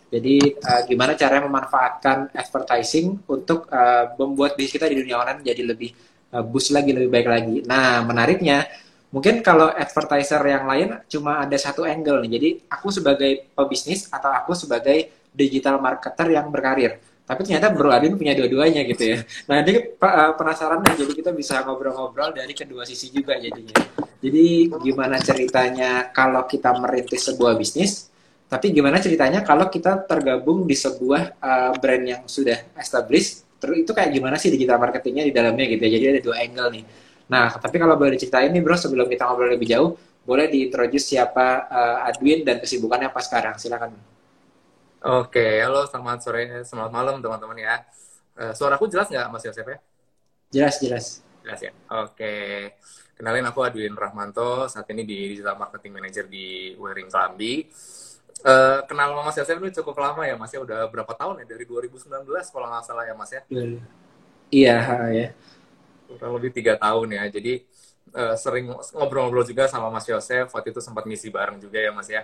Jadi gimana caranya memanfaatkan advertising untuk membuat bisnis kita di dunia online jadi lebih boost lagi, lebih baik lagi. Nah, menariknya, mungkin kalau advertiser yang lain cuma ada satu angle nih. Jadi aku sebagai pebisnis atau aku sebagai digital marketer yang berkarir. Tapi ternyata Bro Adin punya dua-duanya gitu ya. Nah, ini penasaran nih, jadi kita bisa ngobrol-ngobrol dari kedua sisi juga jadinya. Jadi gimana ceritanya kalau kita merintis sebuah bisnis, tapi gimana ceritanya kalau kita tergabung di sebuah brand yang sudah established, terus itu kayak gimana sih digital marketingnya di dalamnya gitu ya. Jadi ada dua angle nih. Nah, tapi kalau boleh diceritain nih bro, sebelum kita ngobrol lebih jauh, boleh diintroduce siapa Adwin dan kesibukannya apa sekarang? Silakan. Oke, halo selamat sore, selamat malam teman-teman ya. Suaraku jelas nggak Mas Yosef ya? Jelas, jelas. Jelas ya? Oke, kenalin aku Adwin Rahmanto, saat ini di Digital Marketing Manager di Waring Kelambi. Kenal sama Mas Yosef ini cukup lama ya Mas ya, udah berapa tahun ya? Dari 2019 kalau nggak salah ya Mas ya? Iya, ya. Kurang lebih 3 tahun ya, jadi sering ngobrol-ngobrol juga sama Mas Yosef, waktu itu sempat ngisi bareng juga ya Mas ya.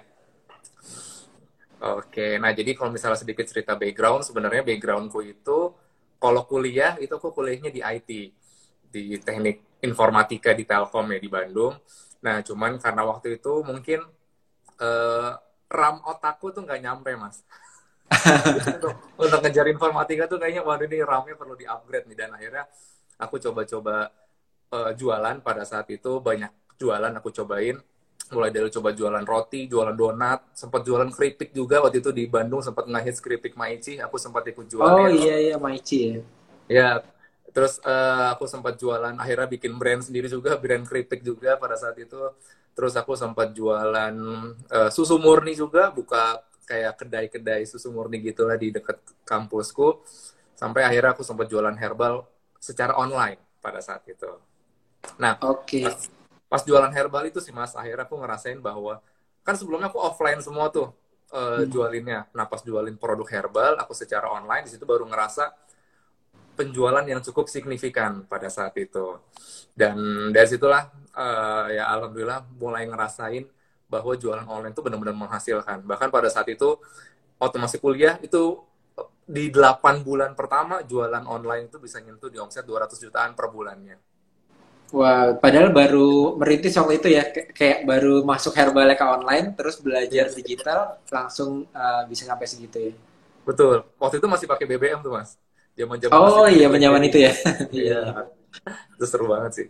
Oke, nah jadi kalau misalnya sedikit cerita background, sebenarnya backgroundku itu, kalau kuliah, itu aku kuliahnya di IT, di teknik informatika di Telkom ya, di Bandung. Nah, cuman karena waktu itu mungkin eh, RAM otakku tuh nggak nyampe, Mas. Jadi untuk ngejar informatika tuh kayaknya, waduh ini RAM-nya perlu di-upgrade nih. Dan akhirnya aku coba-coba jualan pada saat itu, banyak jualan aku cobain, mulai dari coba jualan roti, jualan donat, sempat jualan keripik juga waktu itu di Bandung, sempat ngehits keripik Maici, aku sempat ikut Oh jualin. iya, iya, Maichi ya. Ya, terus aku sempat jualan, akhirnya bikin brand sendiri juga, brand keripik juga pada saat itu. Terus aku sempat jualan susu murni juga, buka kayak kedai-kedai susu murni gitulah di dekat kampusku. Sampai akhirnya aku sempat jualan herbal secara online pada saat itu. Nah, Oke. pas, pas jualan herbal itu sih Mas, akhirnya aku ngerasain bahwa kan sebelumnya aku offline semua tuh Hmm. jualinnya. Nah, pas jualin produk herbal, aku secara online di situ baru ngerasa penjualan yang cukup signifikan pada saat itu. Dan dari situlah ya alhamdulillah mulai ngerasain bahwa jualan online itu benar-benar menghasilkan. Bahkan pada saat itu waktu masih kuliah itu di 8 bulan pertama jualan online itu bisa nyentuh di omset 200 jutaan per bulannya. Wah, padahal baru merintis waktu itu ya, kayak baru masuk Herbal ke online, terus belajar Iya, digital, langsung bisa sampai segitu ya. betul. Waktu itu masih pakai BBM tuh, Mas. Zaman-zaman masih Oh pakai iya, zaman itu BlackBerry. ya. Iya, Iya, iya. itu seru banget sih.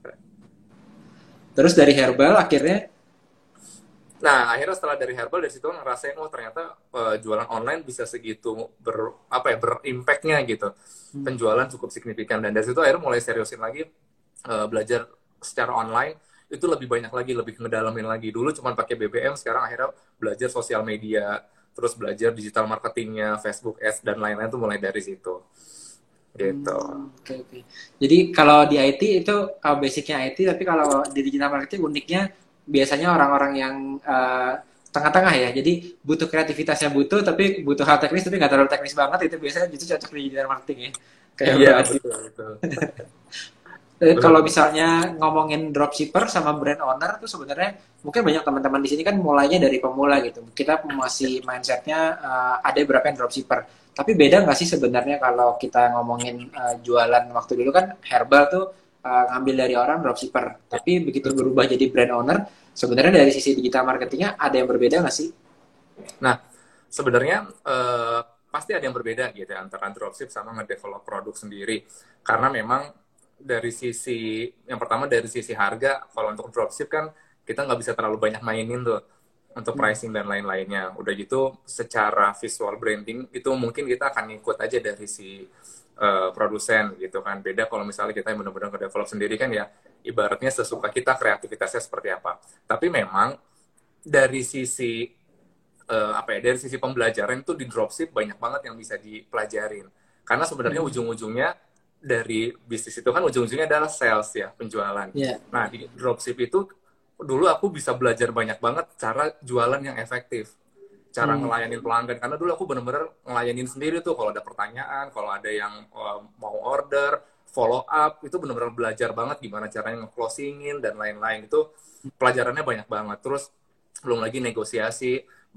Terus dari Herbal akhirnya, Nah, akhirnya setelah dari herbal dari situ ngerasain oh ternyata jualan online bisa segitu apa ya berimpactnya gitu. hmm, Penjualan cukup signifikan dan dari situ akhirnya mulai seriusin lagi belajar secara online itu lebih banyak lagi, lebih ngedalamin lagi. Dulu cuma pakai BBM, sekarang akhirnya belajar sosial media, terus belajar digital marketingnya, Facebook Ads dan lain-lain tuh mulai dari situ. Gitu. oke, oke. Jadi kalau di IT itu basicnya IT, tapi kalau di digital marketing uniknya biasanya orang-orang yang tengah-tengah ya. Jadi butuh kreativitasnya butuh, tapi butuh hal teknis tapi nggak terlalu teknis banget. Itu biasanya justru cocok di digital marketing ya. Kayak Iya, Bro Adi. betul, betul. Kalau Benar. misalnya ngomongin dropshipper sama brand owner tuh sebenarnya mungkin banyak teman-teman di sini kan mulainya dari pemula gitu. Kita masih mindsetnya ada beberapa yang dropshipper. Tapi beda nggak sih sebenarnya kalau kita ngomongin jualan waktu dulu kan herbal tuh ngambil dari orang dropshipper. Ya, Tapi begitu betul. berubah jadi brand owner, sebenarnya dari sisi digital marketingnya ada yang berbeda nggak sih? Nah, sebenarnya pasti ada yang berbeda gitu ya antara dropship sama ngedevelop produk sendiri. Karena memang dari sisi yang pertama dari sisi harga, kalau untuk dropship kan kita nggak bisa terlalu banyak mainin tuh untuk Hmm. pricing dan lain-lainnya. Udah gitu secara visual branding itu mungkin kita akan ngikut aja dari si produsen gitu kan. Beda kalau misalnya kita yang benar-benar ngedevelop sendiri kan ya ibaratnya sesuka kita kreativitasnya seperti apa. Tapi memang dari sisi apa ya dari sisi pembelajaran itu di dropship banyak banget yang bisa dipelajarin karena sebenarnya Hmm. ujung-ujungnya dari bisnis itu kan ujung-ujungnya adalah sales ya penjualan. Ya. Nah di dropship itu dulu aku bisa belajar banyak banget cara jualan yang efektif, cara Hmm. ngelayanin pelanggan karena dulu aku bener-bener ngelayanin sendiri tuh kalau ada pertanyaan, kalau ada yang mau order, follow up itu bener-bener belajar banget gimana caranya nge-closingin dan lain-lain itu pelajarannya banyak banget. Terus belum lagi negosiasi,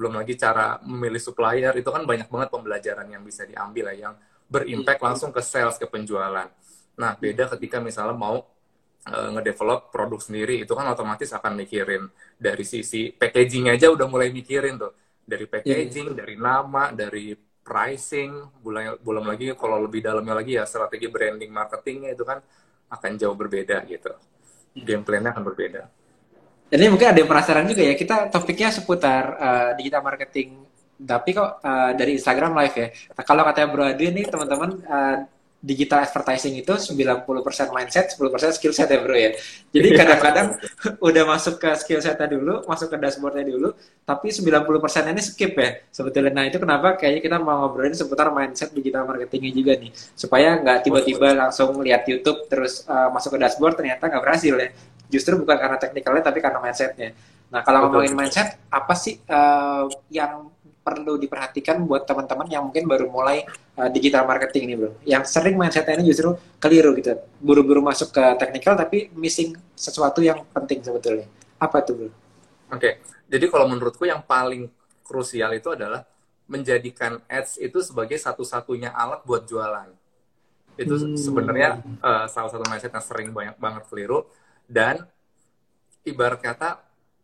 belum lagi cara memilih supplier, itu kan banyak banget pembelajaran yang bisa diambil ya, yang berimpact langsung ke sales, ke penjualan. Nah, beda ketika misalnya mau ngedevelop produk sendiri, itu kan otomatis akan mikirin dari sisi packaging aja udah mulai mikirin tuh. Dari packaging, dari nama, dari pricing, belum lagi kalau lebih dalamnya lagi ya strategi branding marketingnya itu kan akan jauh berbeda gitu. Game plan-nya akan berbeda. Jadi mungkin ada yang penasaran juga ya, kita topiknya seputar digital marketing, tapi kok dari Instagram Live ya. Nah, kalau katanya Bro Adi nih teman-teman, digital advertising itu 90% mindset, 10% skill set ya Bro ya. Jadi kadang-kadang udah masuk ke skill setnya dulu, masuk ke dashboardnya dulu, tapi 90% ini skip ya sebetulnya. Nah itu kenapa kayaknya kita mau ngobrolin seputar mindset digital marketingnya juga nih. Supaya nggak tiba-tiba langsung lihat YouTube terus masuk ke dashboard ternyata nggak berhasil ya. Justru bukan karena teknikalnya tapi karena mindsetnya. Nah kalau ngomongin mindset, apa sih yang perlu diperhatikan buat teman-teman yang mungkin baru mulai digital marketing ini bro? Yang sering mindsetnya ini justru keliru gitu. Buru-buru masuk ke teknikal tapi missing sesuatu yang penting sebetulnya. Apa itu bro? Oke, jadi kalau menurutku yang paling krusial itu adalah menjadikan ads itu sebagai satu-satunya alat buat jualan. Itu sebenarnya salah satu mindset yang sering banyak banget keliru. Dan ibarat kata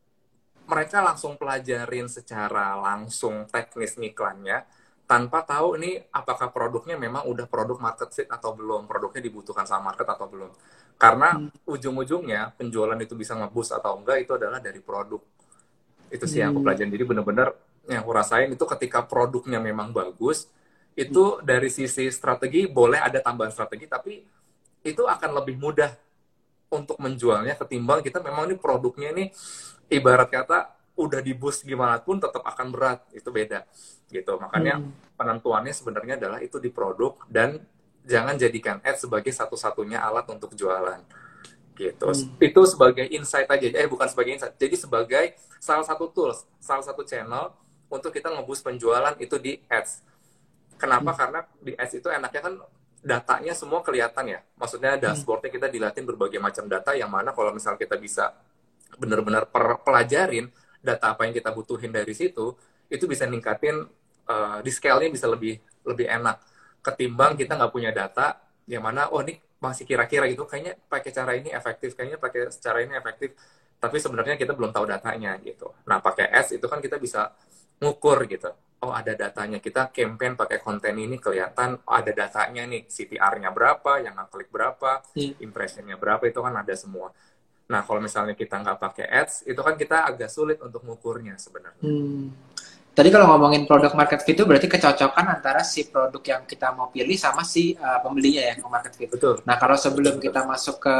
mereka langsung pelajarin secara langsung teknis iklannya tanpa tahu ini apakah produknya memang udah produk market fit atau belum, produknya dibutuhkan sama market atau belum. Karena ujung-ujungnya penjualan itu bisa nge-boost atau enggak itu adalah dari produk. Itu sih yang aku pelajarin. Jadi bener-bener yang aku rasain itu ketika produknya memang bagus, itu dari sisi strategi boleh ada tambahan strategi, tapi itu akan lebih mudah untuk menjualnya ketimbang kita memang ini produknya ini ibarat kata udah di boost gimana pun tetap akan berat, itu beda gitu. Makanya penentuannya sebenarnya adalah itu di produk dan jangan jadikan ads sebagai satu-satunya alat untuk jualan gitu. Itu sebagai insight aja, bukan sebagai insight, jadi sebagai salah satu tools, salah satu channel untuk kita nge-boost penjualan itu di ads. Kenapa? Karena di ads itu enaknya kan datanya semua kelihatan ya. Maksudnya dashboardnya kita dilihatin berbagai macam data yang mana kalau misal kita bisa benar-benar pelajarin data apa yang kita butuhin dari situ, itu bisa ningkatin di scale-nya bisa lebih enak ketimbang kita nggak punya data yang mana ini masih kira-kira gitu, kayaknya pakai cara ini efektif, kayaknya pakai cara ini efektif, tapi sebenarnya kita belum tahu datanya gitu. Nah pakai ads itu kan kita bisa ngukur gitu. Oh ada datanya, kita campaign pakai konten ini kelihatan ada datanya nih, CTR-nya berapa, yang ngeklik berapa, impression-nya berapa, itu kan ada semua. Nah kalau misalnya kita nggak pakai ads, itu kan kita agak sulit untuk ngukurnya sebenarnya. Tadi kalau ngomongin produk market fit itu berarti kecocokan antara si produk yang kita mau pilih sama si pembelinya ya, ke market fit. Betul. Nah kalau sebelum kita masuk ke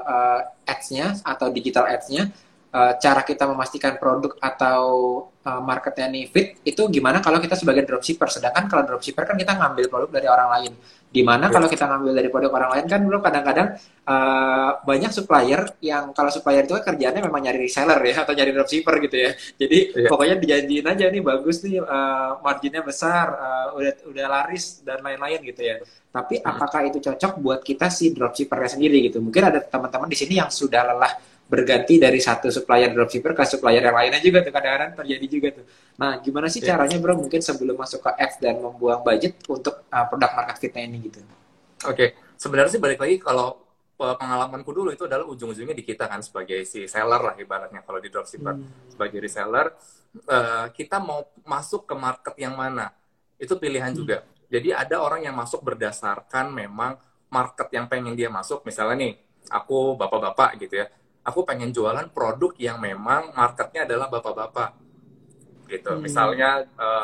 ads-nya atau digital ads-nya, cara kita memastikan produk atau marketnya nih fit itu gimana kalau kita sebagai dropshipper? Sedangkan kalau dropshipper kan kita ngambil produk dari orang lain. Dimana kalau kita ngambil dari produk orang lain kan belum kadang-kadang banyak supplier yang kalau supplier itu kan kerjaannya memang nyari reseller ya atau nyari dropshipper gitu ya. Jadi pokoknya dijanjiin aja nih bagus nih marginnya besar, udah laris dan lain-lain gitu ya. Tapi apakah itu cocok buat kita si dropshippernya sendiri gitu? Mungkin ada teman-teman di sini yang sudah lelah berganti dari satu supplier dropshipper ke supplier yang lainnya juga tuh kadang-kadang terjadi juga tuh. Nah, gimana sih caranya bro mungkin sebelum masuk ke ads dan membuang budget untuk produk market fit-nya ini gitu? Oke, sebenarnya sih balik lagi kalau pengalamanku dulu itu adalah ujung-ujungnya di kita kan sebagai si seller lah ibaratnya kalau di dropshipper sebagai reseller, kita mau masuk ke market yang mana itu pilihan juga. Jadi ada orang yang masuk berdasarkan memang market yang pengen dia masuk, misalnya nih aku bapak-bapak gitu ya, aku pengen jualan produk yang memang marketnya adalah bapak-bapak gitu. Misalnya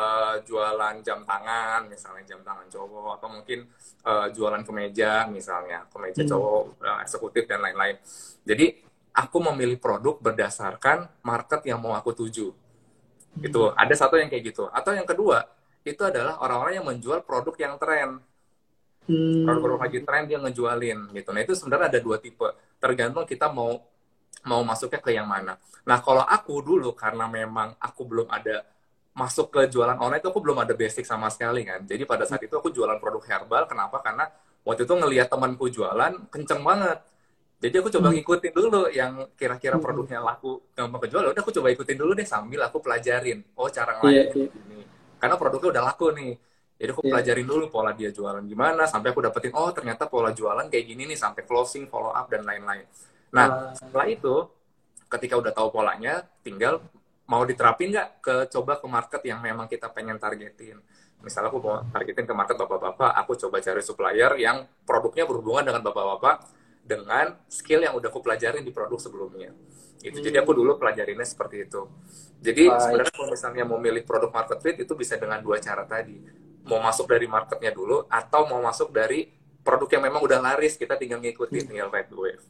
jualan jam tangan, misalnya jam tangan cowok, atau mungkin jualan kemeja, misalnya kemeja cowok, eksekutif dan lain-lain. Jadi aku memilih produk berdasarkan market yang mau aku tuju. Itu ada satu yang kayak gitu. Atau yang kedua itu adalah orang-orang yang menjual produk yang tren. Produk-produk lagi tren dia ngejualin gitu. Nah itu sebenarnya ada dua tipe. Tergantung kita mau masuknya ke yang mana. Nah, kalau aku dulu, karena memang aku belum ada masuk ke jualan online, itu aku belum ada basic sama sekali kan. Jadi pada saat itu aku jualan produk herbal. Kenapa? Karena waktu itu ngelihat temanku jualan, kenceng banget. Jadi aku coba Hmm. ngikutin dulu yang kira-kira Hmm. produknya laku gampang kejual. Udah aku coba ikutin dulu deh sambil aku pelajarin. Oh, cara Iya, ngelayaninnya iya, begini. Karena produknya udah laku nih. Jadi aku iya. pelajarin dulu pola dia jualan gimana sampai aku dapetin oh ternyata pola jualan kayak gini nih sampai closing, follow up dan lain-lain. Nah, setelah itu ketika udah tahu polanya, tinggal mau diterapin nggak coba ke market yang memang kita pengen targetin. Misalnya aku mau targetin ke market bapak-bapak, aku coba cari supplier yang produknya berhubungan dengan bapak-bapak dengan skill yang udah aku pelajarin di produk sebelumnya. Itu jadi aku Hmm. dulu pelajarinnya seperti itu. Jadi Baik. sebenarnya kalau misalnya mau milih produk market fit itu bisa dengan dua cara tadi. Mau masuk dari marketnya dulu atau mau masuk dari produk yang memang udah laris kita tinggal ngikutin Hmm. tinggal ride the wave.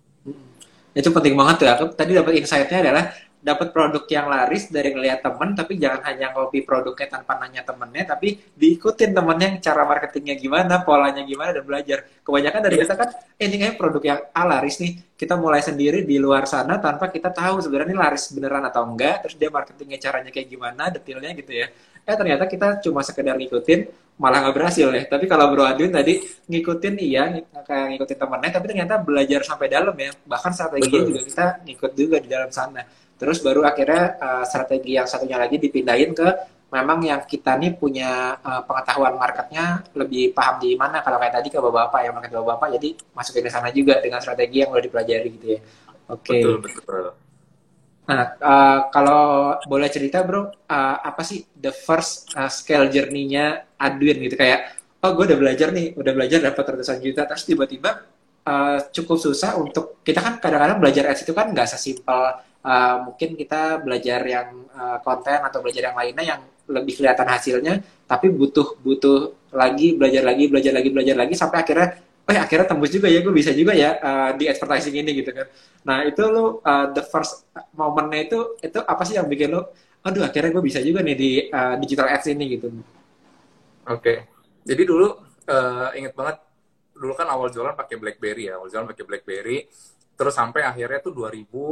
Itu penting banget tuh. Aku tadi dapat insight-nya adalah dapat produk yang laris dari ngelihat temen, tapi jangan hanya copy produknya tanpa nanya temennya, tapi diikutin temennya cara marketingnya gimana, polanya gimana, dan belajar. Kebanyakan dari Iya, kita kan, ini kayaknya produk yang laris nih, kita mulai sendiri di luar sana tanpa kita tahu sebenarnya ini laris beneran atau enggak, terus dia marketingnya caranya kayak gimana, detailnya gitu ya. Ternyata kita cuma sekedar ngikutin, malah nggak berhasil ya. Tapi kalau Bro Adwin tadi ngikutin iya, kayak ngikutin temennya, tapi ternyata belajar sampai dalam ya. Bahkan strateginya juga betul. kita ngikut juga di dalam sana. Terus baru akhirnya strategi yang satunya lagi dipindahin ke memang yang kita nih punya pengetahuan marketnya lebih paham di mana. Kalau kayak tadi ke bapak-bapak ya, market bapak-bapak, jadi masukin ke sana juga dengan strategi yang udah dipelajari gitu ya. Oke. Betul, betul. Nah, kalau boleh cerita bro, apa sih the first scale journey-nya Adwin gitu kayak, oh gue udah belajar dapat ratusan juta, terus tiba-tiba cukup susah untuk kita kan kadang-kadang belajar ads itu kan nggak sesimpel mungkin kita belajar yang konten atau belajar yang lainnya yang lebih kelihatan hasilnya, tapi butuh butuh lagi belajar lagi sampai akhirnya, akhirnya tembus juga ya, gue bisa juga ya di advertising ini gitu kan. Nah itu lo the first momennya itu apa sih yang bikin lo, aduh akhirnya gue bisa juga nih di digital ads ini gitu. Oke. Jadi dulu inget banget dulu kan awal jualan pakai BlackBerry ya, awal jualan pakai BlackBerry. Terus sampai akhirnya tuh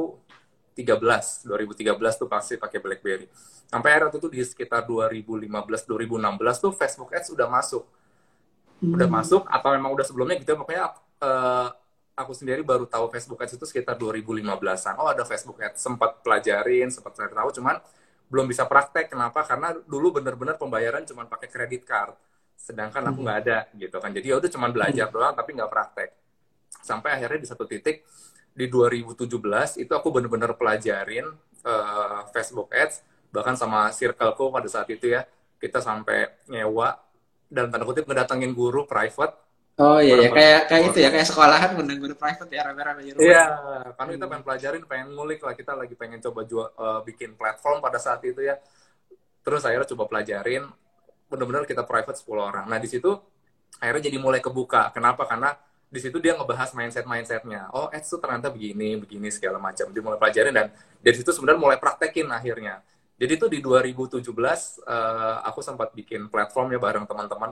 2013 tuh pasti pakai BlackBerry. Sampai akhirnya tuh di sekitar 2015 2016 tuh Facebook Ads udah masuk. Udah Hmm. masuk atau memang udah sebelumnya gitu pokoknya aku sendiri baru tahu Facebook Ads itu sekitar 2015-an. Oh, ada Facebook Ads. Sempat pelajarin, sempat cari tahu cuman belum bisa praktek. Kenapa? Karena dulu bener-bener pembayaran cuma pakai kredit card. Sedangkan aku Hmm. nggak ada gitu kan. Jadi ya udah cuma Hmm. belajar doang tapi nggak praktek. Sampai akhirnya di satu titik di 2017 itu aku bener-bener pelajarin Facebook Ads bahkan sama circleku pada saat itu ya. Kita sampai nyewa dan tanda kutip ngedatengin guru private Oh iya ya, bareng-bareng kayak itu ya, orang. kayak sekolahan ngundang guru private ya, rame-rame di rumah Iya, ya. karena kita Hmm. pengen pelajarin, pengen ngulik lah, kita lagi pengen coba bikin platform pada saat itu ya. Terus akhirnya coba pelajarin, benar-benar kita private 10 orang. Nah di situ akhirnya jadi mulai kebuka. Kenapa? Karena di situ dia ngebahas mindsetnya. Oh, ads tuh ternyata begini, begini segala macam. Dia mulai pelajarin dan dari situ sebenarnya mulai praktekin akhirnya. Jadi itu di 2017 aku sempat bikin platformnya bareng teman-teman,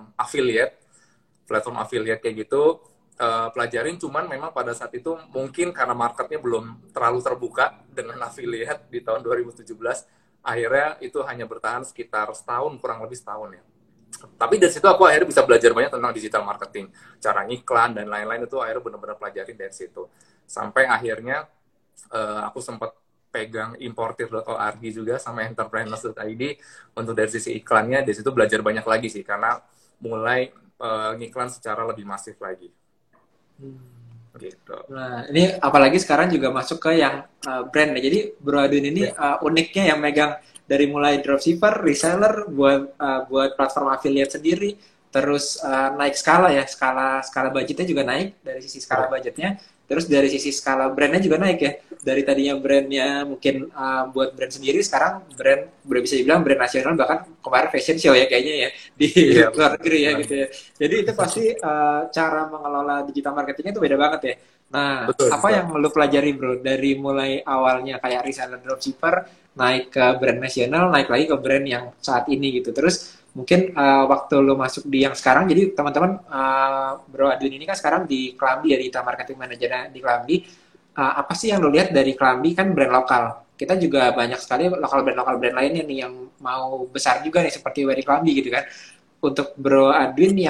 platform affiliate kayak gitu. Pelajarin cuman memang pada saat itu mungkin karena marketnya belum terlalu terbuka dengan affiliate di tahun 2017 akhirnya itu hanya bertahan sekitar setahun kurang lebih setahun ya, tapi dari situ aku akhirnya bisa belajar banyak tentang digital marketing, cara ngiklan dan lain-lain itu akhirnya benar-benar pelajarin dari situ sampai akhirnya aku sempat pegang importir.org juga sama entrepreneurs.id untuk dari sisi iklannya. Dari situ belajar banyak lagi sih karena mulai ngiklan secara lebih masif lagi gitu. Nah, ini apalagi sekarang juga masuk ke yang brand ya. Jadi Bro Adwin ini Ya, uniknya yang megang dari mulai dropshipper, reseller, buat platform affiliate sendiri, terus naik skala ya, skala budgetnya juga naik dari sisi skala ya. budgetnya, terus dari sisi skala brandnya juga naik ya. Dari tadinya brandnya mungkin buat brand sendiri, sekarang brand bisa dibilang brand nasional, bahkan kemarin fashion show ya kayaknya ya di Iya, luar negeri ya benar. gitu ya. Jadi itu pasti cara mengelola digital marketingnya itu beda banget ya. Nah, Betul, apa betul. yang lu pelajari bro dari mulai awalnya kayak reseller dropshipper, naik ke brand nasional, naik lagi ke brand yang saat ini gitu. Terus mungkin waktu lu masuk di yang sekarang, jadi teman-teman Bro Adwin ini kan sekarang di Klambi ya, di Marketing Manager di Klambi. Apa sih yang lu lihat dari Klambi, kan brand lokal? Kita juga banyak sekali lokal brand lainnya nih yang mau besar juga nih seperti Wery Klambi gitu kan. Untuk Bro Adwin yang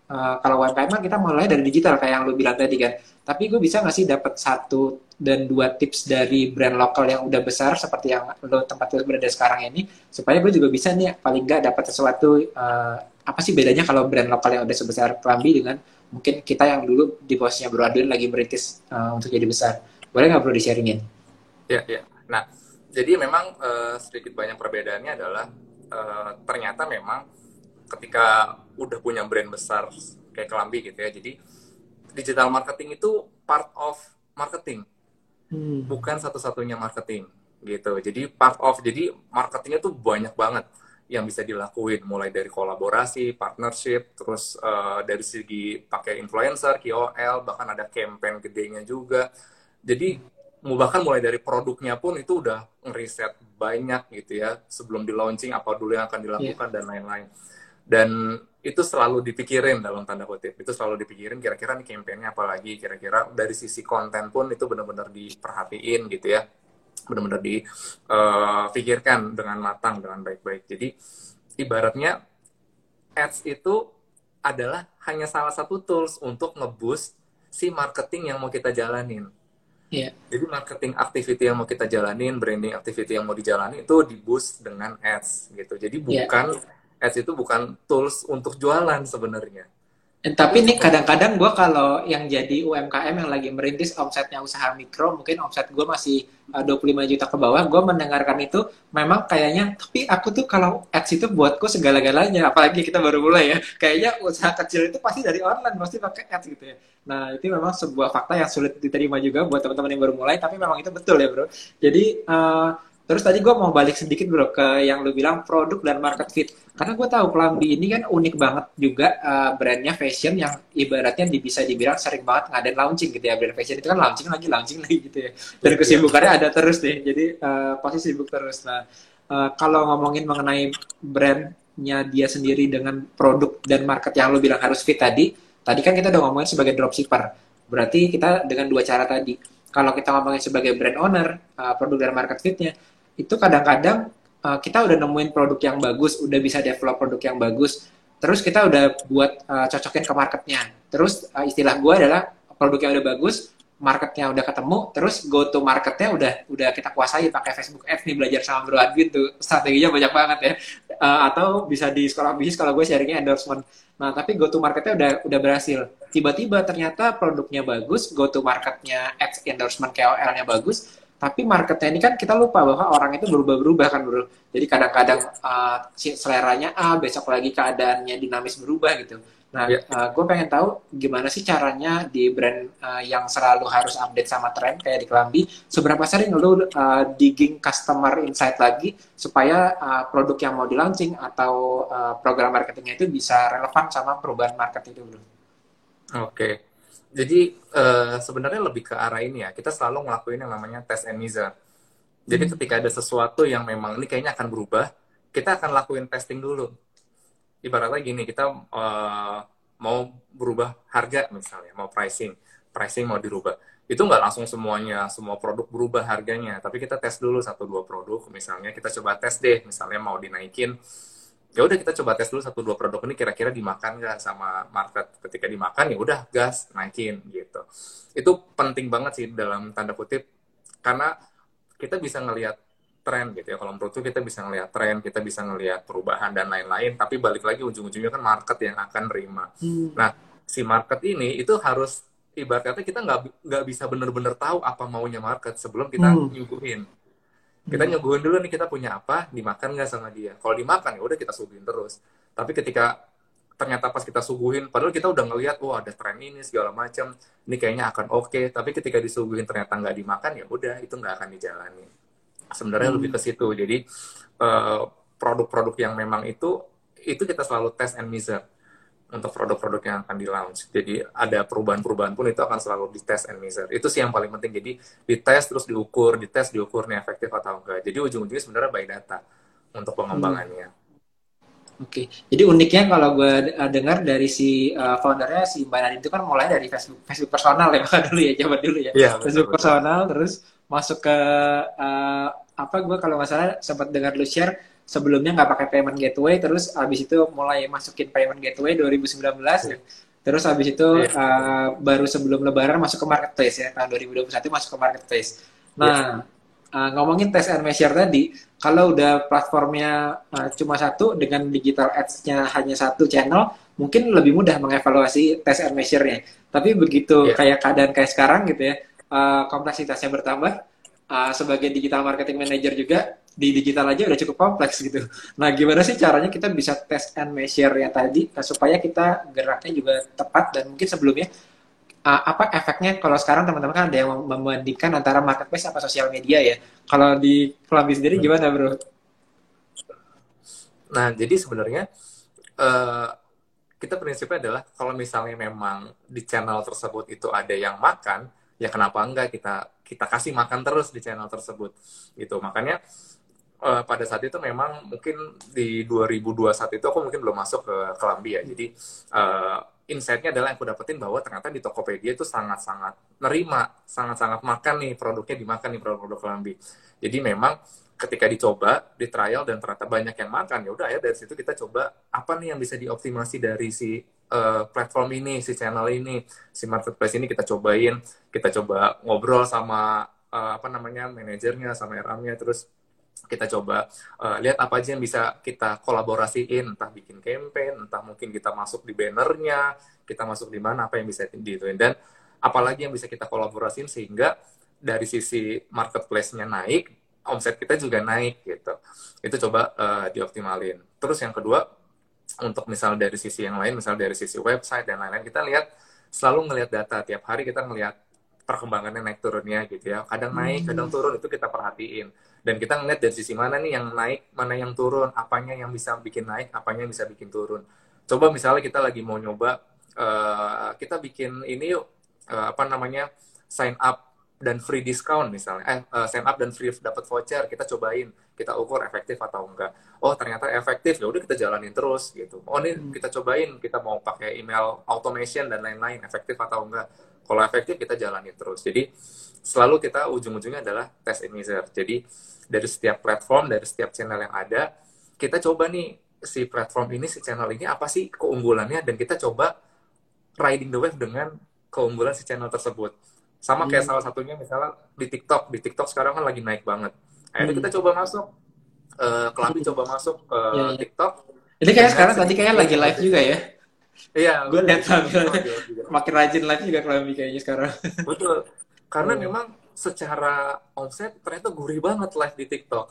kalau UMKM kan kita mulai dari digital kayak yang lu bilang tadi kan. Tapi gue bisa nggak sih dapat 1 dan 2 tips dari brand lokal yang udah besar seperti yang lo tempat lo berada sekarang ini, supaya gue juga bisa nih paling nggak dapat sesuatu, apa sih bedanya kalau brand lokal yang udah sebesar Kelambi dengan mungkin kita yang dulu di posisinya Bro Adwin lagi merintis untuk jadi besar. Boleh nggak Bro di-sharingin? Ya, ya. Nah, jadi memang sedikit banyak perbedaannya adalah ternyata memang ketika udah punya brand besar kayak Kelambi gitu ya, jadi digital marketing itu part of marketing, bukan satu-satunya marketing gitu. Jadi part of, jadi marketingnya tuh banyak banget yang bisa dilakuin, mulai dari kolaborasi, partnership, terus dari segi pakai influencer, KOL, bahkan ada campaign gedenya juga. Jadi bahkan mulai dari produknya pun itu udah ngeriset banyak gitu ya sebelum di launching apa dulu yang akan dilakukan dan lain-lain. Dan itu selalu dipikirin dalam tanda kutip, itu selalu dipikirin kira-kira nih campaign-nya apa lagi, kira-kira dari sisi konten pun itu benar-benar diperhatiin gitu ya, benar-benar dipikirkan dengan matang, dengan baik-baik. Jadi ibaratnya ads itu adalah hanya salah satu tools untuk nge-boost si marketing yang mau kita jalanin. Iya. Jadi marketing activity yang mau kita jalanin, branding activity yang mau dijalani itu di-boost dengan ads gitu. Jadi bukan ads itu bukan tools untuk jualan sebenarnya. Tapi nih kadang-kadang gue kalau yang jadi UMKM yang lagi merintis omsetnya usaha mikro, mungkin omset gue masih 25 juta ke bawah, gue mendengarkan itu memang kayaknya, tapi aku tuh kalau ads itu buatku segala-galanya, apalagi kita baru mulai ya, kayaknya usaha kecil itu pasti dari online, pasti pakai ads gitu ya. Nah itu memang sebuah fakta yang sulit diterima juga buat teman-teman yang baru mulai, tapi memang itu betul ya bro. Jadi terus tadi gue mau balik sedikit bro ke yang lu bilang produk dan market fit. Karena gue tahu Kelambi ini kan unik banget juga, brandnya fashion yang ibaratnya bisa dibilang sering banget ngadain launching gitu ya. Brand fashion itu kan launching lagi gitu ya. Dan kesibukannya ada terus nih. Jadi pasti sibuk terus. Nah kalau ngomongin mengenai brandnya dia sendiri dengan produk dan market yang lu bilang harus fit tadi kan kita udah ngomongin sebagai dropshipper. Berarti kita dengan 2 cara tadi. Kalau kita ngomongin sebagai brand owner, produk dan market fitnya, itu kadang-kadang kita udah nemuin produk yang bagus, udah bisa develop produk yang bagus, terus kita udah buat cocokin ke marketnya. Terus istilah gue adalah produk yang udah bagus, marketnya udah ketemu, terus go to marketnya udah kita kuasai pakai Facebook Ads nih, belajar sama Bro Adwin tuh strateginya banyak banget ya. Atau bisa di sekolah bisnis kalau gue sharingnya endorsement. Nah tapi go to marketnya udah berhasil. Tiba-tiba ternyata produknya bagus, go to marketnya ads endorsement KOL-nya bagus, tapi marketnya ini kan kita lupa bahwa orang itu berubah-berubah kan bro. Jadi kadang-kadang seleranya A, besok lagi keadaannya dinamis berubah gitu. Nah, gue pengen tahu gimana sih caranya di brand yang selalu harus update sama tren kayak di Kelambi, seberapa sering lu digging customer insight lagi supaya produk yang mau di launching atau program marketingnya itu bisa relevan sama perubahan market itu bro. Oke. Jadi sebenarnya lebih ke arah ini ya. Kita selalu ngelakuin yang namanya test and measure. Jadi ketika ada sesuatu yang memang ini kayaknya akan berubah, kita akan lakuin testing dulu. Ibaratnya gini, kita mau berubah harga misalnya, mau pricing mau dirubah. Itu nggak langsung semuanya, semua produk berubah harganya. Tapi kita tes dulu 1-2 produk. Misalnya kita coba tes deh, misalnya mau dinaikin. Ya udah kita coba tes dulu 1-2 produk ini kira-kira dimakan nggak sama market. Ketika dimakan ya udah gas naikin gitu. Itu penting banget sih dalam tanda kutip karena kita bisa ngelihat tren gitu ya. Kalau menurutku kita bisa ngelihat tren, kita bisa ngelihat perubahan dan lain-lain. Tapi balik lagi ujung-ujungnya kan market yang akan nerima. Nah si market ini itu harus ibaratnya kita nggak bisa benar-benar tahu apa maunya market sebelum kita nyuguhin. Kita nyuguhin dulu nih kita punya apa, dimakan nggak sama dia. Kalau dimakan ya udah kita suguhin terus. Tapi ketika ternyata pas kita suguhin, padahal kita udah ngelihat, wah ada tren ini segala macam, ini kayaknya akan oke. Tapi ketika disuguhin ternyata nggak dimakan ya udah itu nggak akan dijalani. Sebenarnya lebih ke situ. Jadi produk-produk yang memang itu kita selalu test and measure untuk produk-produk yang akan di-launch. Jadi ada perubahan-perubahan pun itu akan selalu di-test and measure. Itu sih yang paling penting. Jadi dites terus diukur nih efektif atau enggak. Jadi ujung-ujungnya sebenarnya by data untuk pengembangannya. Oke. Jadi uniknya kalau gue dengar dari si foundernya si Mbak Nadine itu kan mulai dari Facebook personal ya dulu ya, coba dulu ya. Iya, Facebook personal terus masuk ke gue kalau nggak salah sempat dengar lu share sebelumnya nggak pakai payment gateway, terus abis itu mulai masukin payment gateway 2019, terus abis itu baru sebelum Lebaran masuk ke marketplace ya, tahun 2021 masuk ke marketplace. Nah, ngomongin test and measure tadi, kalau udah platformnya cuma satu dengan digital ads-nya hanya satu channel, mungkin lebih mudah mengevaluasi test and measure-nya. Tapi begitu kayak keadaan kayak sekarang gitu ya, kompleksitasnya bertambah. Sebagai digital marketing manager juga, di digital aja udah cukup kompleks gitu. Nah, gimana sih caranya kita bisa test and measure ya tadi, supaya kita geraknya juga tepat, dan mungkin sebelumnya, apa efeknya kalau sekarang teman-teman kan ada yang membandingkan antara marketplace apa sosial media ya. Kalau di Kelambi sendiri gimana, bro? Nah, jadi sebenarnya kita prinsipnya adalah kalau misalnya memang di channel tersebut itu ada yang makan, ya kenapa enggak kita kasih makan terus di channel tersebut gitu. Makanya pada saat itu memang mungkin di 2021 itu aku mungkin belum masuk ke Kelambi ya. Jadi insight-nya adalah yang aku dapetin bahwa ternyata di Tokopedia itu sangat-sangat nerima, sangat-sangat makan nih produknya, dimakan nih produk-produk Kelambi. Jadi memang ketika dicoba, di trial dan ternyata banyak yang makan, ya udah ya dari situ kita coba apa nih yang bisa dioptimasi dari si platform ini, si channel ini, si marketplace ini kita cobain, kita coba ngobrol sama apa namanya manajernya, sama RM-nya, terus kita coba lihat apa aja yang bisa kita kolaborasiin, entah bikin campaign, entah mungkin kita masuk di bannernya, kita masuk di mana, apa yang bisa diituin, dan apalagi yang bisa kita kolaborasiin sehingga dari sisi marketplace-nya naik, omset kita juga naik gitu. Itu coba dioptimalin. Terus yang kedua, untuk misal dari sisi yang lain, misal dari sisi website dan lain-lain, kita lihat, selalu ngelihat data, tiap hari kita ngelihat perkembangannya naik turunnya gitu ya. Kadang naik, kadang turun, itu kita perhatiin. Dan kita ngeliat dari sisi mana nih yang naik, mana yang turun, apanya yang bisa bikin naik, apanya yang bisa bikin turun. Coba misalnya kita lagi mau nyoba, kita bikin ini yuk, apa namanya, sign up dan free discount misalnya, sign up dan free dapat voucher, kita cobain, kita ukur efektif atau enggak. Oh ternyata efektif, ya udah kita jalanin terus gitu. Oh ini kita cobain, kita mau pakai email automation dan lain-lain, efektif atau enggak. Kalau efektif kita jalanin terus. Jadi selalu kita ujung-ujungnya adalah test and measure. Jadi dari setiap platform, dari setiap channel yang ada, kita coba nih si platform ini, si channel ini apa sih keunggulannya, dan kita coba riding the wave dengan keunggulan si channel tersebut. Sama kayak salah satunya misalnya di TikTok. Di TikTok sekarang kan lagi naik banget. Akhirnya kita coba masuk, Kelambi coba masuk TikTok. Ini kayak sekarang tadi kayaknya lagi live juga ya. Iya. Gue lihat tampilannya makin rajin live juga Kelambi kayaknya sekarang. Betul. Karena memang secara omset ternyata gurih banget live di TikTok.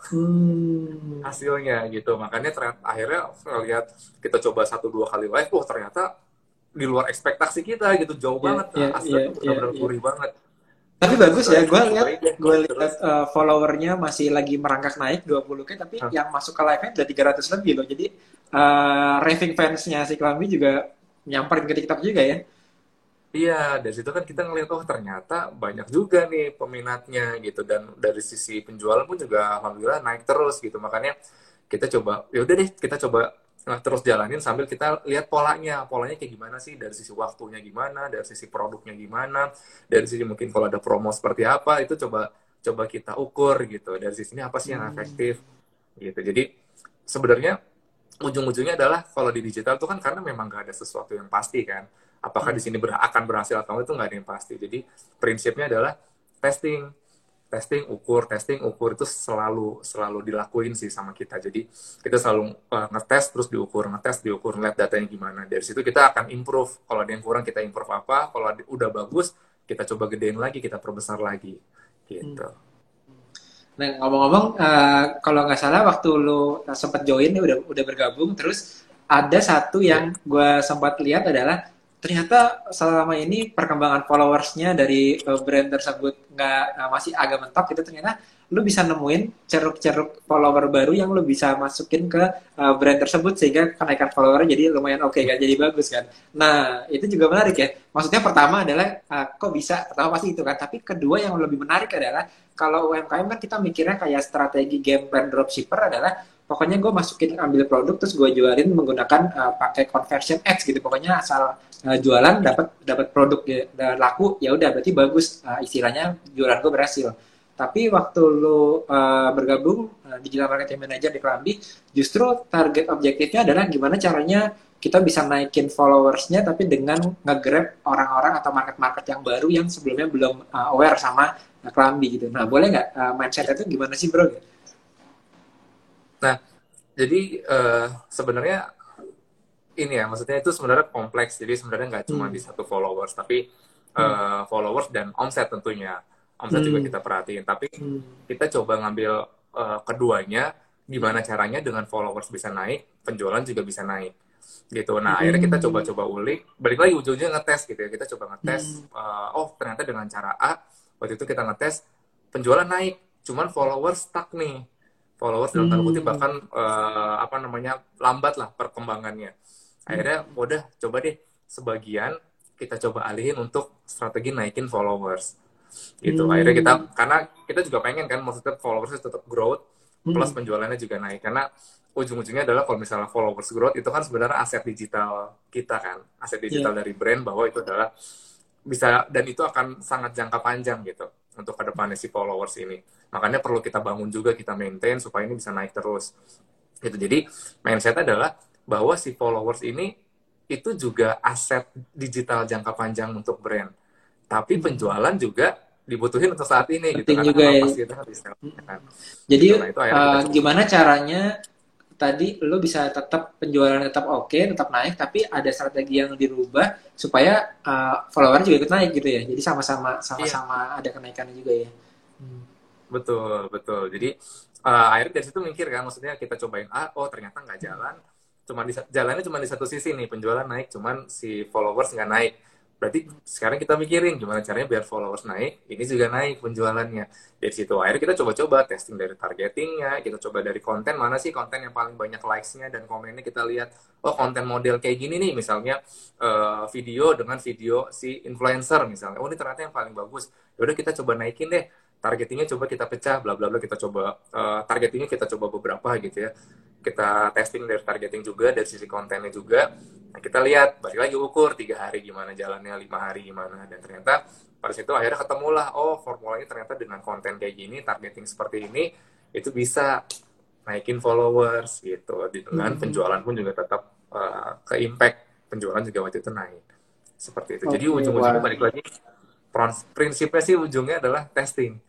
Hasilnya gitu. Makanya ternyata akhirnya ngelihat kita coba 1-2 kali live, ternyata di luar ekspektasi kita gitu, jauh banget, hasilnya benar-benar gurih banget. Tapi bagus ya, gue lihat followernya masih lagi merangkak naik 20K, tapi yang masuk ke live-nya udah 300 lebih loh. Jadi raving fansnya si Kelambi juga nyamperin ke TikTok juga ya. Iya, dari situ kan kita ngeliat, ternyata banyak juga nih peminatnya gitu, dan dari sisi penjualan pun juga alhamdulillah naik terus gitu. Makanya kita coba, ya udah deh kita coba terus jalanin sambil kita lihat polanya kayak gimana sih, dari sisi waktunya gimana, dari sisi produknya gimana, dari sisi mungkin kalau ada promo seperti apa, itu coba kita ukur gitu, dari sisi ini apa sih yang efektif gitu. Jadi sebenarnya ujung-ujungnya adalah kalau di digital itu kan karena memang gak ada sesuatu yang pasti kan, apakah di sini akan berhasil atau itu nggak ada yang pasti. Jadi prinsipnya adalah testing, ukur itu selalu dilakuin sih sama kita. Jadi kita selalu ngetes terus diukur, lihat datanya gimana. Dari situ kita akan improve. Kalau ada yang kurang kita improve apa, kalau udah bagus kita coba gedein lagi, kita perbesar lagi gitu. Nah ngomong-ngomong, kalau nggak salah waktu lu sempat join nih, udah bergabung, terus ada satu yang gue sempat lihat adalah ternyata selama ini perkembangan followersnya dari brand tersebut masih agak mentok gitu. Ternyata lu bisa nemuin ceruk-ceruk follower baru yang lu bisa masukin ke brand tersebut, sehingga kenaikan follower jadi lumayan oke kan, jadi bagus kan. Nah itu juga menarik ya. Maksudnya pertama adalah kok bisa, pertama pasti itu kan, tapi kedua yang lebih menarik adalah kalau UMKM kan kita mikirnya kayak strategi game plan dropshipper adalah pokoknya gue masukin ambil produk terus gue jualin menggunakan pakai conversion ads gitu. Pokoknya asal jualan dapat produk laku, ya udah berarti bagus, istilahnya jualan gue berhasil. Tapi waktu lu bergabung digital marketing manager di Kelambi, justru target objektifnya adalah gimana caranya kita bisa naikin followersnya tapi dengan nge-grab orang-orang atau market-market yang baru yang sebelumnya belum aware sama Kelambi gitu. Nah, boleh nggak mindset itu gimana sih bro? Nah, jadi sebenarnya ini ya, maksudnya itu sebenarnya kompleks. Jadi sebenarnya nggak cuma di satu followers, tapi followers dan omset tentunya. Omset juga kita perhatiin. Tapi kita coba ngambil keduanya, gimana caranya dengan followers bisa naik, penjualan juga bisa naik. Gitu. Nah, akhirnya kita coba-coba ulik. Balik lagi ujungnya ngetes gitu ya. Kita coba ngetes, oh ternyata dengan cara A, waktu itu kita ngetes, penjualan naik, cuman followers stuck nih. Followers dalam tanda kutip bahkan lambat lah perkembangannya. Akhirnya udah coba deh sebagian kita coba alihin untuk strategi naikin followers gitu. Akhirnya karena kita juga pengen kan, maksudnya followers tetap growth plus penjualannya juga naik, karena ujung-ujungnya adalah kalau misalnya followers growth itu kan sebenarnya aset digital kita kan, aset digital dari brand, bahwa itu adalah bisa, dan itu akan sangat jangka panjang gitu untuk ke depannya si followers ini. Makanya perlu kita bangun juga, kita maintain supaya ini bisa naik terus gitu. Jadi mindset adalah bahwa si followers ini itu juga aset digital jangka panjang untuk brand. Tapi penjualan juga dibutuhin untuk saat ini gitu. Penting juga ya. Pasti kan. Jadi gitu. Nah, itu gimana caranya tadi lo bisa tetap penjualan tetap oke, tetap naik, tapi ada strategi yang dirubah supaya follower juga ikut naik gitu ya. Jadi sama-sama ada kenaikannya juga ya. Betul. Jadi akhirnya dari situ mikir kan, maksudnya kita cobain oh ternyata nggak jalan, jalannya cuma di satu sisi nih, penjualan naik, cuman si followers nggak naik. Berarti sekarang kita mikirin gimana caranya biar followers naik, ini juga naik penjualannya. Dari situ akhirnya kita coba-coba testing dari targetingnya, kita coba dari konten, mana sih konten yang paling banyak likes-nya dan komennya, kita lihat, oh konten model kayak gini nih, misalnya video dengan video si influencer misalnya, oh ini ternyata yang paling bagus, yaudah kita coba naikin deh, targetingnya coba kita pecah, bla bla bla, kita coba targetingnya kita coba beberapa gitu ya, kita testing dari targeting juga, dari sisi kontennya juga. Nah, kita lihat, balik lagi ukur 3 hari gimana jalannya, 5 hari gimana, dan ternyata pada situ akhirnya ketemulah, oh formulanya ternyata dengan konten kayak gini, targeting seperti ini, itu bisa naikin followers gitu, dengan penjualan pun juga tetap ke impact, penjualan juga waktu itu naik, seperti itu. Jadi ujung-ujungnya balik lagi, prinsipnya sih ujungnya adalah testing.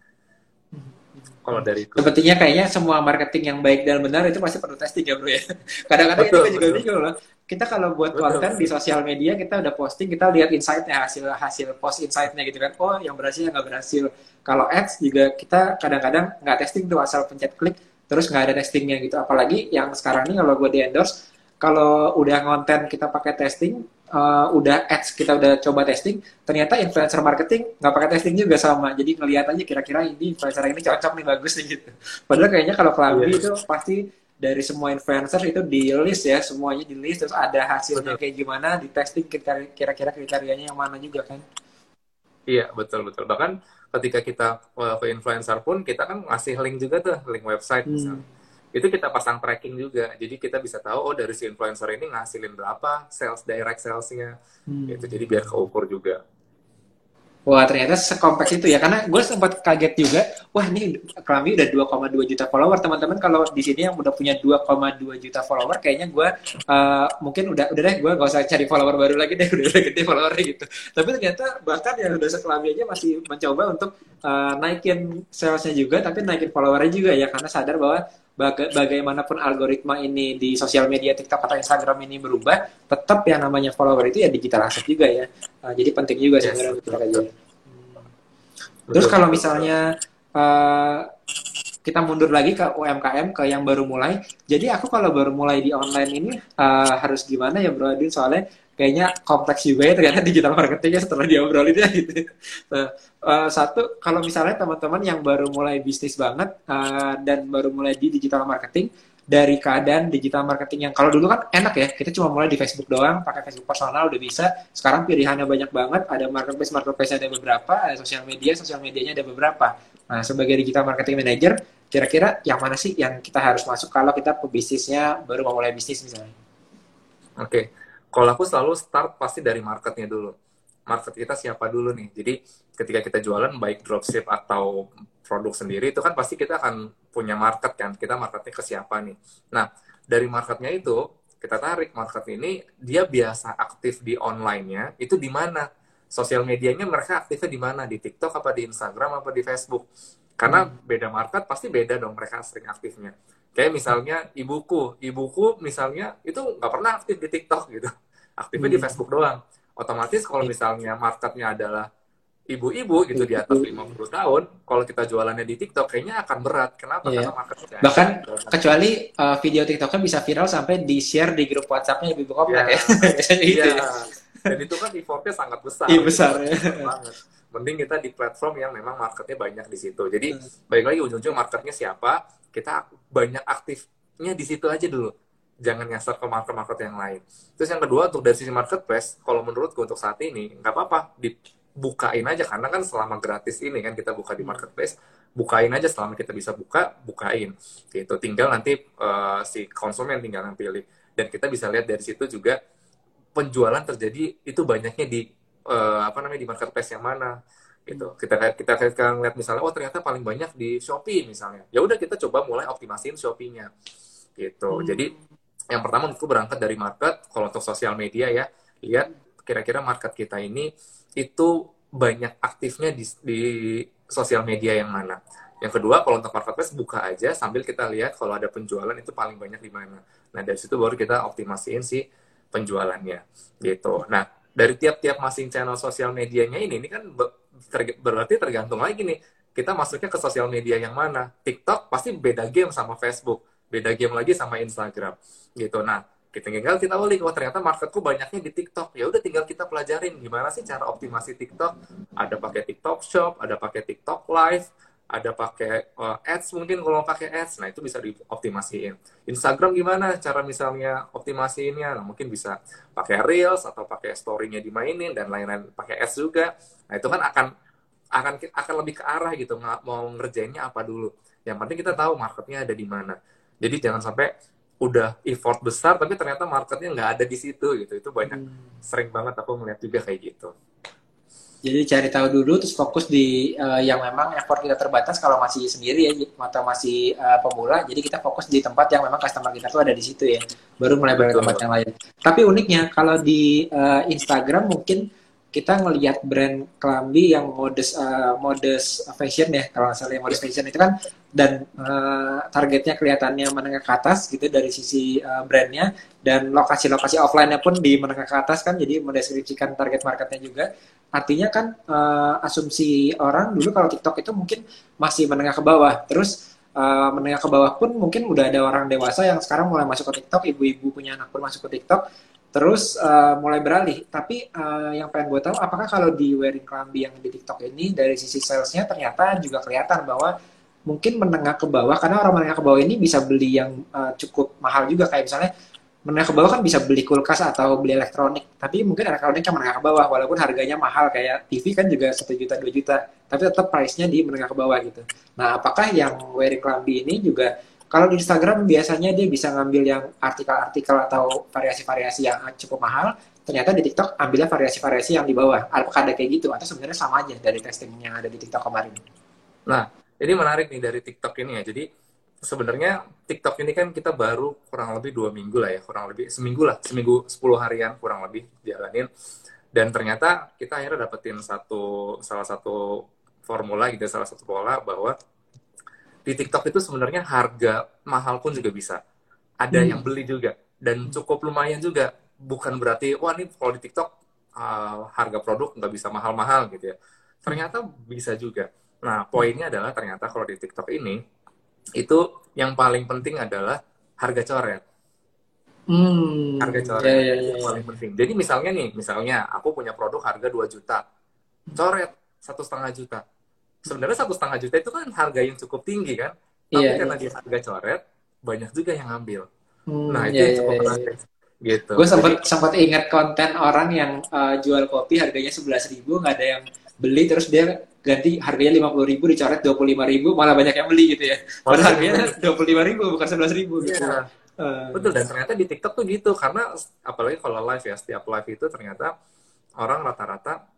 Kalau dari sepertinya kayaknya semua marketing yang baik dan benar itu pasti perlu testing ya bro ya. Kadang-kadang kita juga bingung loh. Kita kalau buat konten di sosial media, kita udah posting, kita lihat insight-nya, hasil post insight-nya gitu kan. Oh yang berhasil, yang nggak berhasil. Kalau ads juga kita kadang-kadang nggak testing tuh, asal pencet klik terus nggak ada testingnya gitu. Apalagi yang sekarang ini kalau gue di endorse, kalau udah konten kita pakai testing, udah ads kita udah coba testing, ternyata influencer marketing nggak pakai testing juga sama. Jadi ngelihat aja kira-kira ini influencer ini cocok nih, bagus nih gitu. Padahal kayaknya kalau Kelambi itu pasti dari semua influencer itu di list ya, semuanya di list, terus ada hasilnya kayak gimana, di testing kira-kira kriterianya yang mana juga kan. Iya, betul. Bahkan ketika kita ke influencer pun, kita kan ngasih link juga tuh, link website misalnya. Itu kita pasang tracking juga. Jadi kita bisa tahu, oh dari si influencer ini ngasilin berapa direct sales-nya. Gitu. Jadi biar keukur juga. Wah, ternyata sekompleks itu ya. Karena gue sempat kaget juga. Wah, ini Kelambi udah 2,2 juta follower. Teman-teman kalau di sini yang udah punya 2,2 juta follower, kayaknya gue mungkin udah deh, gue gak usah cari follower baru lagi deh. Udah gede followernya gitu. Tapi ternyata bahkan yang udah seKelambi aja masih mencoba untuk naikin salesnya juga, tapi naikin followernya juga ya. Karena sadar bahwa bagaimanapun algoritma ini di sosial media TikTok atau Instagram ini berubah, tetap yang namanya follower itu ya digital asset juga ya. Jadi penting juga sebenarnya untuk kita. Terus kalau misalnya kita mundur lagi ke UMKM, ke yang baru mulai. Jadi aku kalau baru mulai di online ini harus gimana ya Bro Adin? Soalnya kayaknya kompleks juga ya ternyata digital marketingnya setelah diobrolin ya gitu. Satu, kalau misalnya teman-teman yang baru mulai bisnis banget dan baru mulai di digital marketing, dari keadaan digital marketing yang kalau dulu kan enak ya, kita cuma mulai di Facebook doang, pakai Facebook personal udah bisa. Sekarang pilihannya banyak banget, ada marketplace ada beberapa, ada sosial medianya ada beberapa. Nah, sebagai digital marketing manager, kira-kira yang mana sih yang kita harus masuk kalau kita pebisnisnya baru mau mulai bisnis misalnya? Oke. Kalau aku selalu start pasti dari marketnya dulu. market kita siapa dulu nih. Jadi ketika kita jualan baik dropship atau produk sendiri itu kan pasti kita akan punya market kan. Kita marketnya ke siapa nih. Nah, dari marketnya itu kita tarik market ini dia biasa aktif di online-nya itu di mana? Sosial medianya mereka aktifnya di mana? Di TikTok apa di Instagram apa di Facebook? Karena beda market pasti beda dong mereka sering aktifnya. Kayak misalnya ibuku misalnya itu nggak pernah aktif di TikTok gitu. Aktifnya di Facebook doang. Otomatis kalau misalnya marketnya adalah ibu-ibu gitu di atas 50 tahun, kalau kita jualannya di TikTok kayaknya akan berat. Kenapa? Iya. Karena marketnya Bahkan kecuali video TikToknya bisa viral sampai di-share di grup WhatsApp-nya ibu-ibu komplek ya. Biasanya gitu ya. Dan itu kan effortnya sangat besar. Iya, besar ya. Banget. Mending kita di platform yang memang marketnya banyak di situ. Jadi balik lagi ujung-ujung marketnya siapa, kita banyak aktifnya di situ aja dulu. Jangan nyasar ke market-market yang lain. Terus yang kedua untuk dari sisi marketplace, kalau menurutku untuk saat ini nggak apa-apa dibukain aja karena kan selama gratis ini kan kita buka di marketplace, bukain aja selama kita bisa bukain. Gitu. Tinggal nanti si konsumen tinggal yang pilih. Dan kita bisa lihat dari situ juga penjualan terjadi itu banyaknya di di marketplace yang mana gitu. Kita ngeliat misalnya ternyata paling banyak di Shopee misalnya. Ya udah kita coba mulai optimasiin Shopee-nya gitu. Jadi yang pertama menurutku berangkat dari market. Kalau untuk sosial media ya, lihat kira-kira market kita ini itu banyak aktifnya di sosial media yang mana. Yang kedua, kalau untuk marketplace buka aja sambil kita lihat kalau ada penjualan itu paling banyak di mana. Nah, dari situ baru kita optimasiin si penjualannya gitu. Nah, dari tiap-tiap masing channel sosial medianya ini kan berarti tergantung lagi nih kita masuknya ke sosial media yang mana. TikTok pasti beda game sama Facebook, beda game lagi sama Instagram gitu. Nah, kita ulik, ternyata marketku banyaknya di TikTok. Ya udah tinggal kita pelajarin gimana sih cara optimasi TikTok. Ada pakai TikTok Shop, ada pakai TikTok Live, ada pakai ads mungkin kalau pakai ads. Nah, itu bisa dioptimasiin. Instagram gimana cara misalnya optimasiinnya? Nah, mungkin bisa pakai Reels atau pakai story-nya dimainin dan lain-lain, pakai ads juga. Nah, itu kan akan lebih ke arah gitu, mau ngerjainnya apa dulu. Yang penting kita tahu marketnya ada di mana. Jadi jangan sampai udah effort besar tapi ternyata marketnya nggak ada di situ gitu. Itu banyak sering banget aku melihat juga kayak gitu. Jadi cari tahu dulu terus fokus di yang memang effort kita terbatas kalau masih sendiri ya atau masih pemula. Jadi kita fokus di tempat yang memang customer kita tuh ada di situ ya. Baru mulai ke tempat yang lain. Tapi uniknya kalau di Instagram mungkin kita ngelihat brand kelambi yang modest fashion ya, kalau misalnya modest fashion itu kan, dan targetnya kelihatannya menengah ke atas gitu dari sisi brandnya, dan lokasi-lokasi offline-nya pun di menengah ke atas kan, jadi mendeskripsikan target marketnya juga. Artinya kan asumsi orang dulu kalau TikTok itu mungkin masih menengah ke bawah, terus menengah ke bawah pun mungkin udah ada orang dewasa yang sekarang mulai masuk ke TikTok, ibu-ibu punya anak pun masuk ke TikTok. Terus mulai beralih. Tapi yang pengen gue tahu, apakah kalau di wearing kelambi yang di TikTok ini dari sisi salesnya ternyata juga kelihatan bahwa mungkin menengah ke bawah, karena orang menengah ke bawah ini bisa beli yang cukup mahal juga, kayak misalnya menengah ke bawah kan bisa beli kulkas atau beli elektronik, tapi mungkin elektronik yang menengah ke bawah walaupun harganya mahal, kayak TV kan juga 1 juta 2 juta, tapi tetap price-nya di menengah ke bawah gitu. Nah, apakah yang wearing kelambi ini juga, kalau di Instagram biasanya dia bisa ngambil yang artikel-artikel atau variasi-variasi yang cukup mahal, ternyata di TikTok ambilnya variasi-variasi yang di bawah. Apakah ada kayak gitu? Atau sebenarnya sama aja dari testing yang ada di TikTok kemarin? Nah, ini menarik nih dari TikTok ini ya. Jadi sebenarnya TikTok ini kan kita baru kurang lebih 2 minggu lah ya. Kurang lebih seminggu 10 harian kurang lebih jalanin. Dan ternyata kita akhirnya dapetin salah satu formula gitu, salah satu pola bahwa di TikTok itu sebenarnya harga mahal pun juga bisa. Ada yang beli juga. Dan cukup lumayan juga. Bukan berarti, wah ini kalau di TikTok harga produk nggak bisa mahal-mahal gitu ya. Ternyata bisa juga. Nah, poinnya adalah ternyata kalau di TikTok ini, itu yang paling penting adalah harga coret. Harga coret itu yang paling penting. Jadi misalnya aku punya produk harga 2 juta. Coret 1,5 juta. Sebenarnya 1,5 juta itu kan harga yang cukup tinggi kan, tapi karena dia harga coret banyak juga yang ngambil. Nah itu yang cukup menarik gitu. Gue sempat ingat konten orang yang jual kopi harganya 11.000, nggak ada yang beli, terus dia ganti harganya 50.000 dicoret 25.000, malah banyak yang beli gitu ya. Padahal harganya 25.000 bukan 11.000 gitu. Betul, dan ternyata di TikTok tuh gitu, karena apalagi kalau live ya, setiap live itu ternyata orang rata-rata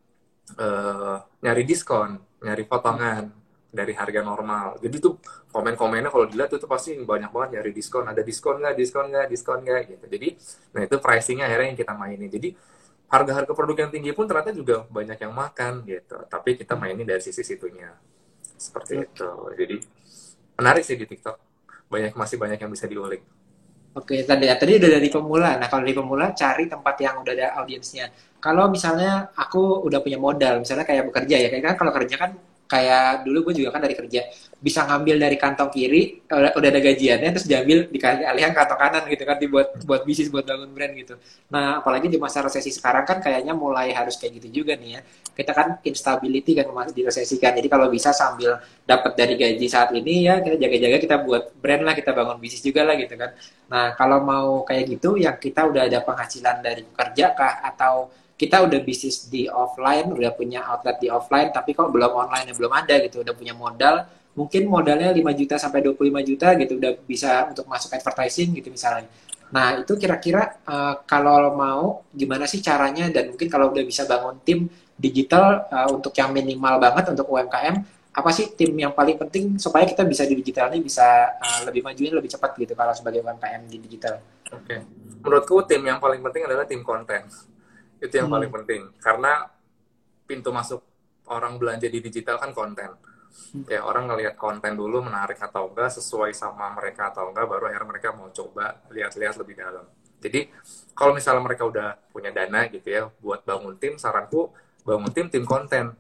nyari diskon, nyari potongan dari harga normal. Jadi tuh komen-komennya kalau dilihat itu pasti banyak banget nyari diskon, ada diskon nggak, diskon nggak, diskon nggak gitu. Jadi, nah itu pricingnya akhirnya yang kita mainin. Jadi harga-harga produk yang tinggi pun ternyata juga banyak yang makan gitu. Tapi kita mainin dari sisi situnya seperti Oke. itu. Jadi menarik sih di TikTok. Masih banyak yang bisa diulik. Oke, tadi udah dari pemula. Nah, kalau dari pemula cari tempat yang udah ada audiensnya. Kalau misalnya aku udah punya modal, misalnya kayak bekerja ya, kayak kan kalau kerja kan kayak dulu gue juga kan dari kerja bisa ngambil dari kantong kiri, udah ada gajiannya terus diambil dikasih alihan kantong kanan gitu kan dibuat buat bisnis buat bangun brand gitu. Nah, apalagi di masa resesi sekarang kan kayaknya mulai harus kayak gitu juga nih ya. Kita kan instability kan masih di resesi kan. Jadi kalau bisa sambil dapat dari gaji saat ini ya kita jaga-jaga kita buat brand lah, kita bangun bisnis juga lah gitu kan. Nah, kalau mau kayak gitu, yang kita udah ada penghasilan dari kerja kah? Atau kita udah bisnis di offline, udah punya outlet di offline, tapi kok belum online, belum ada gitu, udah punya modal, mungkin modalnya 5 juta sampai 25 juta gitu, udah bisa untuk masuk advertising gitu misalnya. Nah, itu kira-kira kalau mau gimana sih caranya, dan mungkin kalau udah bisa bangun tim digital untuk yang minimal banget untuk UMKM, apa sih tim yang paling penting supaya kita bisa di digital ini bisa lebih majuin lebih cepat gitu kalau sebagai UMKM di digital. Oke. Menurutku tim yang paling penting adalah tim konten. Itu yang paling Hmm. penting. Karena pintu masuk orang belanja di digital kan konten. Ya, orang ngelihat konten dulu menarik atau enggak, sesuai sama mereka atau enggak, baru akhirnya mereka mau coba lihat-lihat lebih dalam. Jadi, kalau misalnya mereka udah punya dana gitu ya, buat bangun tim, saranku bangun tim konten.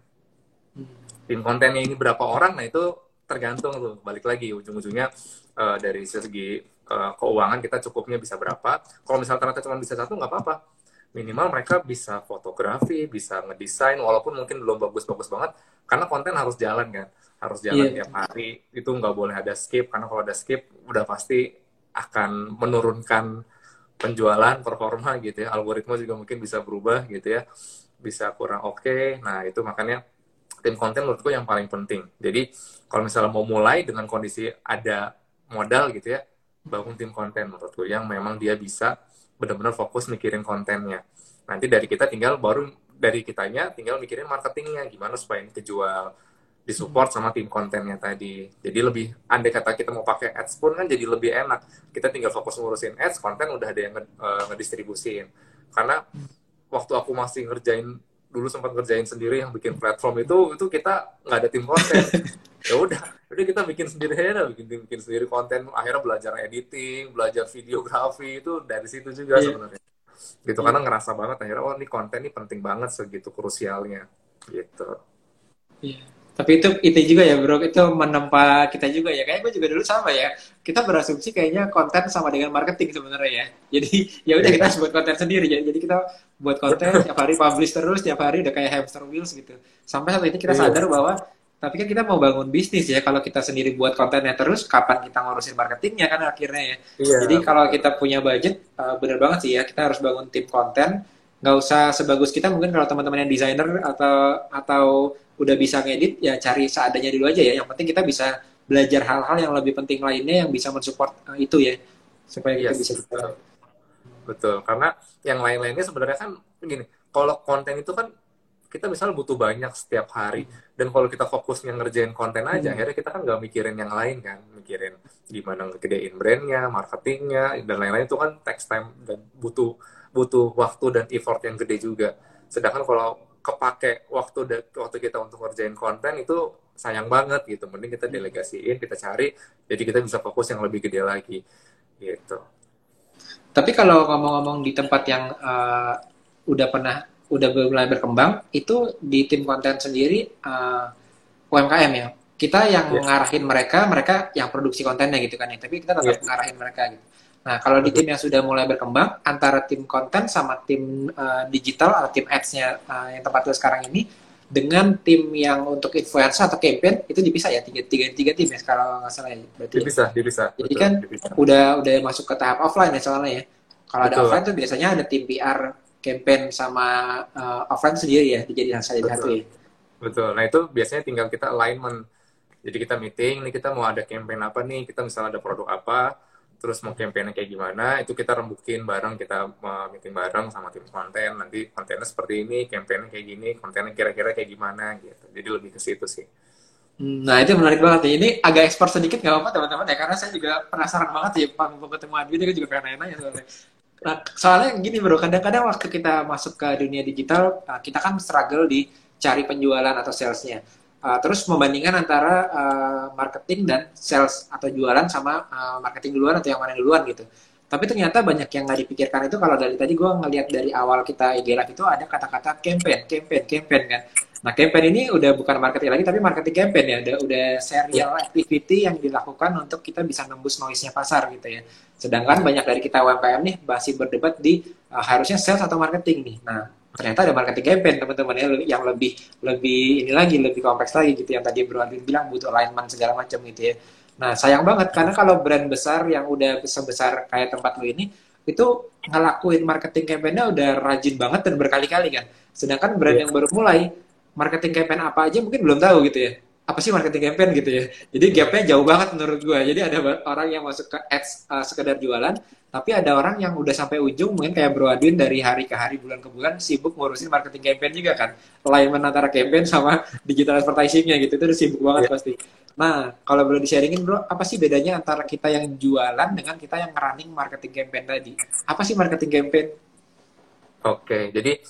Tim kontennya ini berapa orang, nah itu tergantung tuh, balik lagi, ujung-ujungnya dari segi keuangan kita cukupnya bisa berapa. Kalau misalnya ternyata cuma bisa satu, nggak apa-apa. Minimal mereka bisa fotografi, bisa ngedesain, walaupun mungkin belum bagus-bagus banget, karena konten harus jalan kan, harus jalan Iya, tiap betul. hari, itu nggak boleh ada skip, karena kalau ada skip, udah pasti akan menurunkan penjualan, performa gitu ya, algoritma juga mungkin bisa berubah gitu ya, bisa kurang oke. Nah itu makanya tim konten menurutku yang paling penting. Jadi kalau misalnya mau mulai dengan kondisi ada modal gitu ya, bangun tim konten menurutku yang memang dia bisa benar-benar fokus mikirin kontennya. Nanti dari kita tinggal baru dari kitanya tinggal mikirin marketingnya gimana supaya ini kejual, disupport sama tim kontennya tadi. Jadi lebih, andai kata kita mau pakai ads pun kan jadi lebih enak. Kita tinggal fokus ngurusin ads, konten udah ada yang ngedistribusin. Karena waktu aku masih ngerjain, dulu sempat ngerjain sendiri yang bikin platform itu kita nggak ada tim konten. Ya udah kita bikin sendiri aja, bikin sendiri konten, akhirnya belajar editing, belajar videografi, itu dari situ juga Iya, sebenarnya gitu, iya, karena ngerasa banget akhirnya, oh ini konten ini penting banget, segitu krusialnya gitu. iya. Tapi itu juga ya bro, itu menempa kita juga ya. Kayak gue juga dulu sama ya. Kita berasumsi kayaknya konten sama dengan marketing sebenarnya ya. Jadi ya udah kita Iya. harus buat konten sendiri ya. Jadi kita buat konten tiap hari publish terus, tiap hari udah kayak hamster wheels gitu. Sampai saat ini kita Iya. sadar bahwa tapi kan kita mau bangun bisnis ya. Kalau kita sendiri buat kontennya terus, kapan kita ngurusin marketingnya kan akhirnya ya. Iya, Jadi kalau betul. kita punya budget, bener banget sih ya. Kita harus bangun tim konten. Nggak usah sebagus kita mungkin kalau teman-teman yang desainer atau udah bisa ngedit ya cari seadanya dulu aja ya. Yang penting kita bisa belajar hal-hal yang lebih penting lainnya yang bisa mensupport itu ya supaya kita bisa Yes, jalan. betul. Betul, karena yang lain-lainnya sebenarnya kan gini, kalau konten itu kan kita misalnya butuh banyak setiap hari, dan kalau kita fokusnya ngerjain konten aja, Hmm. akhirnya kita kan nggak mikirin yang lain kan, mikirin gimana ngegedein brandnya, marketingnya, dan lain-lain itu kan takes time dan butuh butuh waktu dan effort yang gede juga. Sedangkan kalau kepake waktu kita untuk ngerjain konten itu sayang banget gitu, mending kita delegasiin, kita cari, jadi kita bisa fokus yang lebih gede lagi gitu. Tapi kalau ngomong-ngomong di tempat yang udah pernah udah mulai berkembang itu di tim konten sendiri UMKM ya. Kita yang Yes, ngarahin mereka, mereka yang produksi kontennya gitu kan ya. Tapi kita tetap yes, ngarahin mereka gitu. Nah, kalau di betul. tim yang sudah mulai berkembang, antara tim konten sama tim digital atau tim ads-nya yang tempat itu sekarang ini, dengan tim yang untuk influencer atau campaign, itu dipisah ya, tiga tim ya, kalau nggak salah ya, berarti ya. Dipisah, dipisah, Jadi betul, kan dipisah. udah masuk ke tahap offline ya soalnya ya. Kalau ada Betul, offline tuh biasanya ada tim PR, campaign sama offline sendiri ya, dijadikan satu betul, ya. betul. Nah itu biasanya tinggal kita alignment. Jadi kita meeting, nih kita mau ada campaign apa nih, kita misalnya ada produk apa, terus mau campaign kayak gimana, itu kita rembukin bareng, kita meeting bareng sama tim konten, nanti kontennya seperti ini, campaignnya kayak gini, kontennya kira-kira kayak gimana gitu. Jadi lebih ke situ sih. Nah, itu menarik banget nih. Ini agak ekspor sedikit nggak apa-apa teman-teman ya, karena saya juga penasaran banget ya, Pak, mau ketemu Adwi, dia juga pengen nanya soalnya. Nah, soalnya gini bro, kadang-kadang waktu kita masuk ke dunia digital, kita kan struggle di cari penjualan atau salesnya. Terus membandingkan antara marketing dan sales atau jualan sama marketing duluan atau yang mana yang duluan gitu. Tapi ternyata banyak yang nggak dipikirkan itu kalau dari tadi gue ngelihat dari awal kita IG Live itu ada kata-kata campaign, campaign, campaign kan. Nah, campaign ini udah bukan marketing lagi, tapi marketing campaign ya. Udah serial activity yang dilakukan untuk kita bisa nembus noise-nya pasar gitu ya. Sedangkan banyak dari kita UMKM nih masih berdebat di harusnya sales atau marketing nih. Nah, ternyata ada marketing campaign teman-teman ya, yang lebih lebih ini lagi, lebih kompleks lagi gitu, yang tadi Bro Adwin bilang butuh alignment segala macam gitu ya. Nah, sayang banget karena kalau brand besar yang udah besar-besar kayak tempat lu ini itu ngelakuin marketing campaign-nya udah rajin banget dan berkali-kali kan. Sedangkan brand yang baru mulai marketing campaign apa aja mungkin belum tahu gitu ya. Apa sih marketing campaign gitu ya. Jadi gapnya jauh banget menurut gue. Jadi ada orang yang masuk ke ads sekedar jualan, tapi ada orang yang udah sampai ujung mungkin kayak Bro Adwin dari hari ke hari, bulan ke bulan sibuk ngurusin marketing campaign juga kan. Alignment antara campaign sama digital advertising-nya gitu. Itu udah sibuk banget pasti. Nah, kalau boleh di-sharingin bro, apa sih bedanya antara kita yang jualan dengan kita yang running marketing campaign tadi? Apa sih marketing campaign? Oke, jadi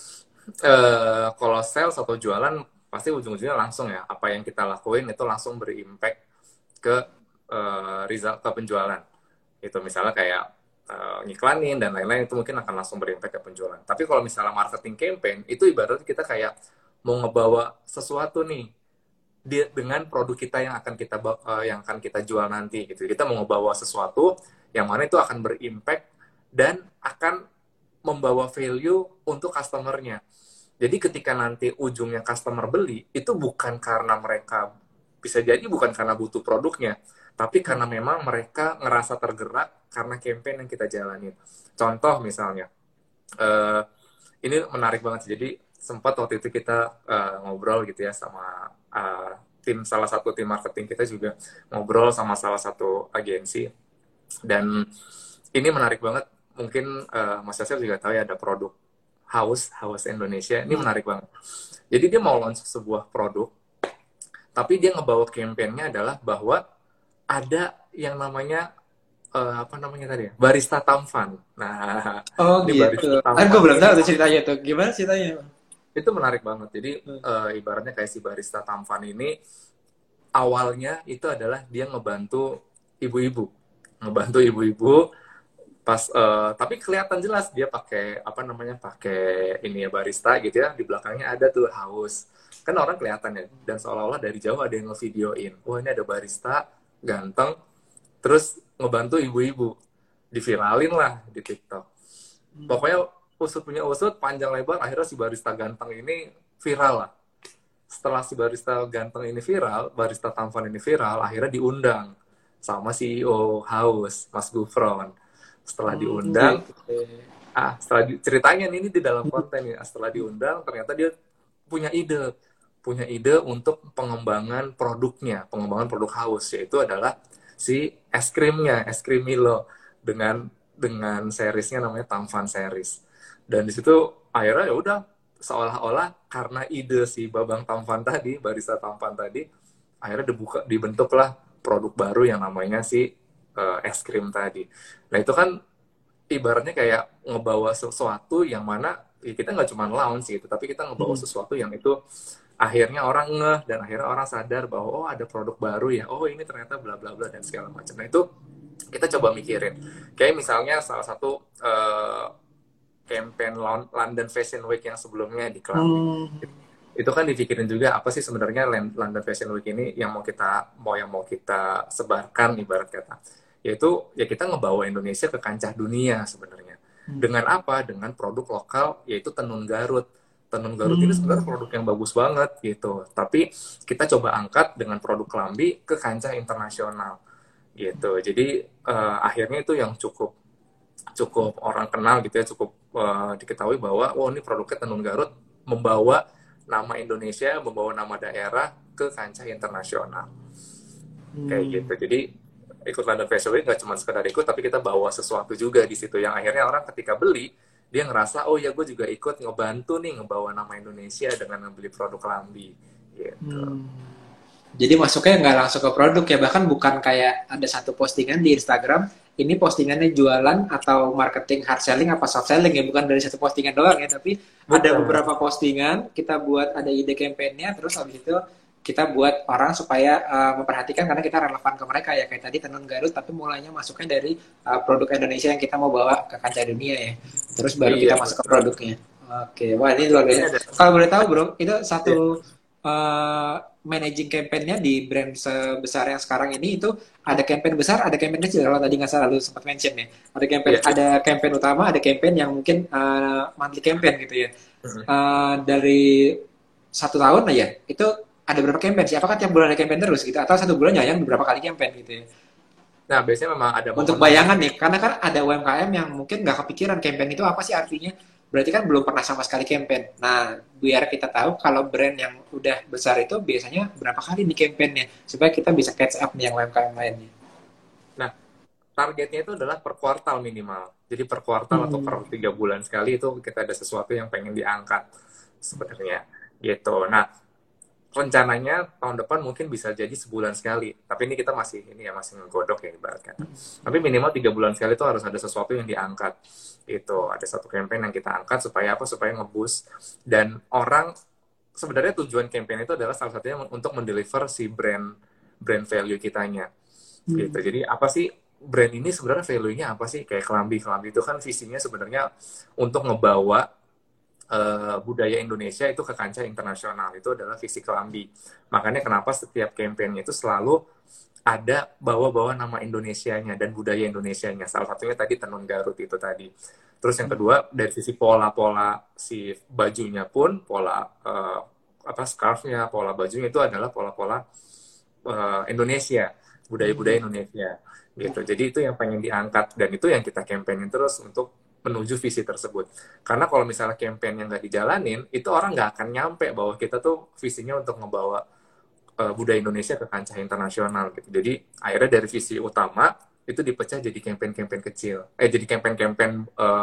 kalau sales atau jualan pasti ujung-ujungnya langsung ya, apa yang kita lakuin itu langsung berimpact ke result, ke penjualan. Itu misalnya kayak ngiklanin dan lain-lain, itu mungkin akan langsung berimpact ke penjualan. Tapi kalau misalnya marketing campaign, itu ibaratnya kita kayak mau ngebawa sesuatu nih dengan produk kita yang akan kita jual nanti gitu. Kita mau ngebawa sesuatu yang mana itu akan berimpact dan akan membawa value untuk customer-nya. Jadi ketika nanti ujungnya customer beli, itu bukan karena mereka, bisa jadi bukan karena butuh produknya, tapi karena memang mereka ngerasa tergerak karena campaign yang kita jalanin. Contoh misalnya, ini menarik banget sih. Jadi sempat waktu itu kita ngobrol gitu ya sama salah satu tim marketing kita juga ngobrol sama salah satu agensi, dan ini menarik banget. Mungkin Mas Yasir juga tahu ya, ada produk Haus Indonesia. Ini menarik banget. Jadi dia mau launch sebuah produk, tapi dia ngebawa campaign-nya adalah bahwa ada yang namanya apa namanya tadi ya? Barista Tampan. Nah, Oh ini gitu. Barista Kan gue Tampan belum ini tahu tuh ceritanya tuh. Gimana ceritanya? itu menarik banget. Jadi ibaratnya kayak si Barista Tampan ini awalnya itu adalah dia ngebantu ibu-ibu, pas tapi kelihatan jelas dia pakai apa namanya, pakai ini ya, barista gitu ya, di belakangnya ada tuh Haus, kan orang kelihatan ya, dan seolah-olah dari jauh ada yang ngevideoin, wah ini ada barista ganteng terus ngebantu ibu-ibu, diviralin lah di TikTok. Pokoknya usut punya usut, panjang lebar, akhirnya si barista ganteng ini viral lah. Setelah si barista ganteng ini viral, barista tampan ini viral, akhirnya diundang sama CEO Haus, Mas Gufron. Setelah diundang, Gitu. ceritanya ini di dalam konten ya, setelah diundang ternyata dia punya ide untuk pengembangan produknya, pengembangan produk Haus, yaitu adalah si es krimnya, es krim Milo dengan seriesnya namanya Tampan series. Dan di situ akhirnya ya udah, seolah-olah karena ide si Babang Tampan tadi, barista Tampan tadi, akhirnya dibentuklah produk baru yang namanya si es krim tadi. Nah itu kan ibaratnya kayak ngebawa sesuatu yang mana ya kita nggak cuma launch gitu, tapi kita ngebawa sesuatu yang itu akhirnya orang ngeh, dan akhirnya orang sadar bahwa oh ada produk baru ya, oh ini ternyata bla bla bla dan segala macam. Nah itu kita coba mikirin, kayak misalnya salah satu campaign London Fashion Week yang sebelumnya di Kelambi. Itu kan dipikirin juga apa sih sebenarnya London Fashion Week ini yang mau kita sebarkan, ibarat kata. Yaitu ya kita ngebawa Indonesia ke kancah dunia sebenarnya. Dengan apa? Dengan produk lokal, yaitu tenun Garut. Tenun Garut ini sebenarnya produk yang bagus banget gitu. Tapi kita coba angkat dengan produk Kelambi ke kancah internasional gitu. Jadi akhirnya itu yang cukup orang kenal gitu ya, cukup diketahui bahwa oh ini produknya tenun Garut, membawa nama Indonesia, membawa nama daerah ke kancah internasional. Kayak gitu. Jadi ikut London Fashion Week nggak cuma sekedar ikut, tapi kita bawa sesuatu juga di situ yang akhirnya orang ketika beli dia ngerasa oh ya gue juga ikut ngebantu nih ngebawa nama Indonesia dengan membeli produk Lambi gitu. Jadi masuknya nggak langsung ke produk ya, bahkan bukan kayak ada satu postingan di Instagram, ini postingannya jualan atau marketing hard selling apa soft selling ya, bukan dari satu postingan doang ya, tapi ada Betul. beberapa postingan, kita buat ada ide campaign-nya, terus habis itu kita buat orang supaya memperhatikan karena kita relevan ke mereka ya, kayak tadi Tenun Garut, tapi mulainya masuknya dari produk Indonesia yang kita mau bawa ke kancah dunia ya, terus baru kita Iya, masuk ke betul. produknya. Oke, wah ini luar Ini biasa. ada Kalau boleh tahu bro, itu ya. satu managing campaign-nya di brand sebesar yang sekarang ini itu ada campaign besar, ada campaign kecil. Kalau tadi nggak salah lu sempat mention ya. Iya. Ada campaign utama, ada campaign yang mungkin monthly campaign gitu ya. Dari 1 tahun aja itu ada berapa campaign sih? Apakah tiap bulan ada campaign terus gitu? Atau satu bulan yang beberapa kali campaign gitu ya? Nah, biasanya memang ada Untuk momen-momen. bayangan nih, karena kan ada UMKM yang mungkin nggak kepikiran campaign itu apa sih artinya. Berarti kan belum pernah sama sekali campaign. Nah, biar kita tahu kalau brand yang udah besar itu biasanya berapa kali nih campaignnya, supaya kita bisa catch up nih yang UMKM lainnya. Nah, targetnya itu adalah per kuartal minimal. Jadi per kuartal atau per 3 bulan sekali itu kita ada sesuatu yang pengen diangkat sebenarnya gitu. Nah, rencananya tahun depan mungkin bisa jadi sebulan sekali. Tapi ini kita masih ngegodok ya ibarat kata. Tapi minimal 3 bulan sekali itu harus ada sesuatu yang diangkat. Itu ada satu campaign yang kita angkat supaya apa? Supaya ngeboost dan orang sebenarnya tujuan campaign itu adalah salah satunya untuk mendeliver si brand value kitanya. Gitu. Jadi apa sih brand ini sebenarnya value-nya apa sih? Kayak Kelambi itu kan visinya sebenarnya untuk ngebawa budaya Indonesia itu ke kancah internasional. Itu adalah visi Kelambi. Makanya kenapa setiap campaign itu selalu ada bawa-bawa nama Indonesianya dan budaya Indonesianya. Salah satunya tadi Tenun Garut itu tadi. Terus yang kedua dari sisi pola-pola si bajunya pun pola scarfnya, pola bajunya itu adalah pola-pola Indonesia, budaya-budaya Indonesia gitu. Jadi itu yang pengen diangkat dan itu yang kita campaignin terus untuk menuju visi tersebut. Karena kalau misalnya campaign yang nggak dijalanin, itu orang nggak akan nyampe bahwa kita tuh visinya untuk ngebawa budaya Indonesia ke kancah internasional gitu. Jadi akhirnya dari visi utama itu dipecah jadi campaign-campaign kecil. Jadi campaign-campaign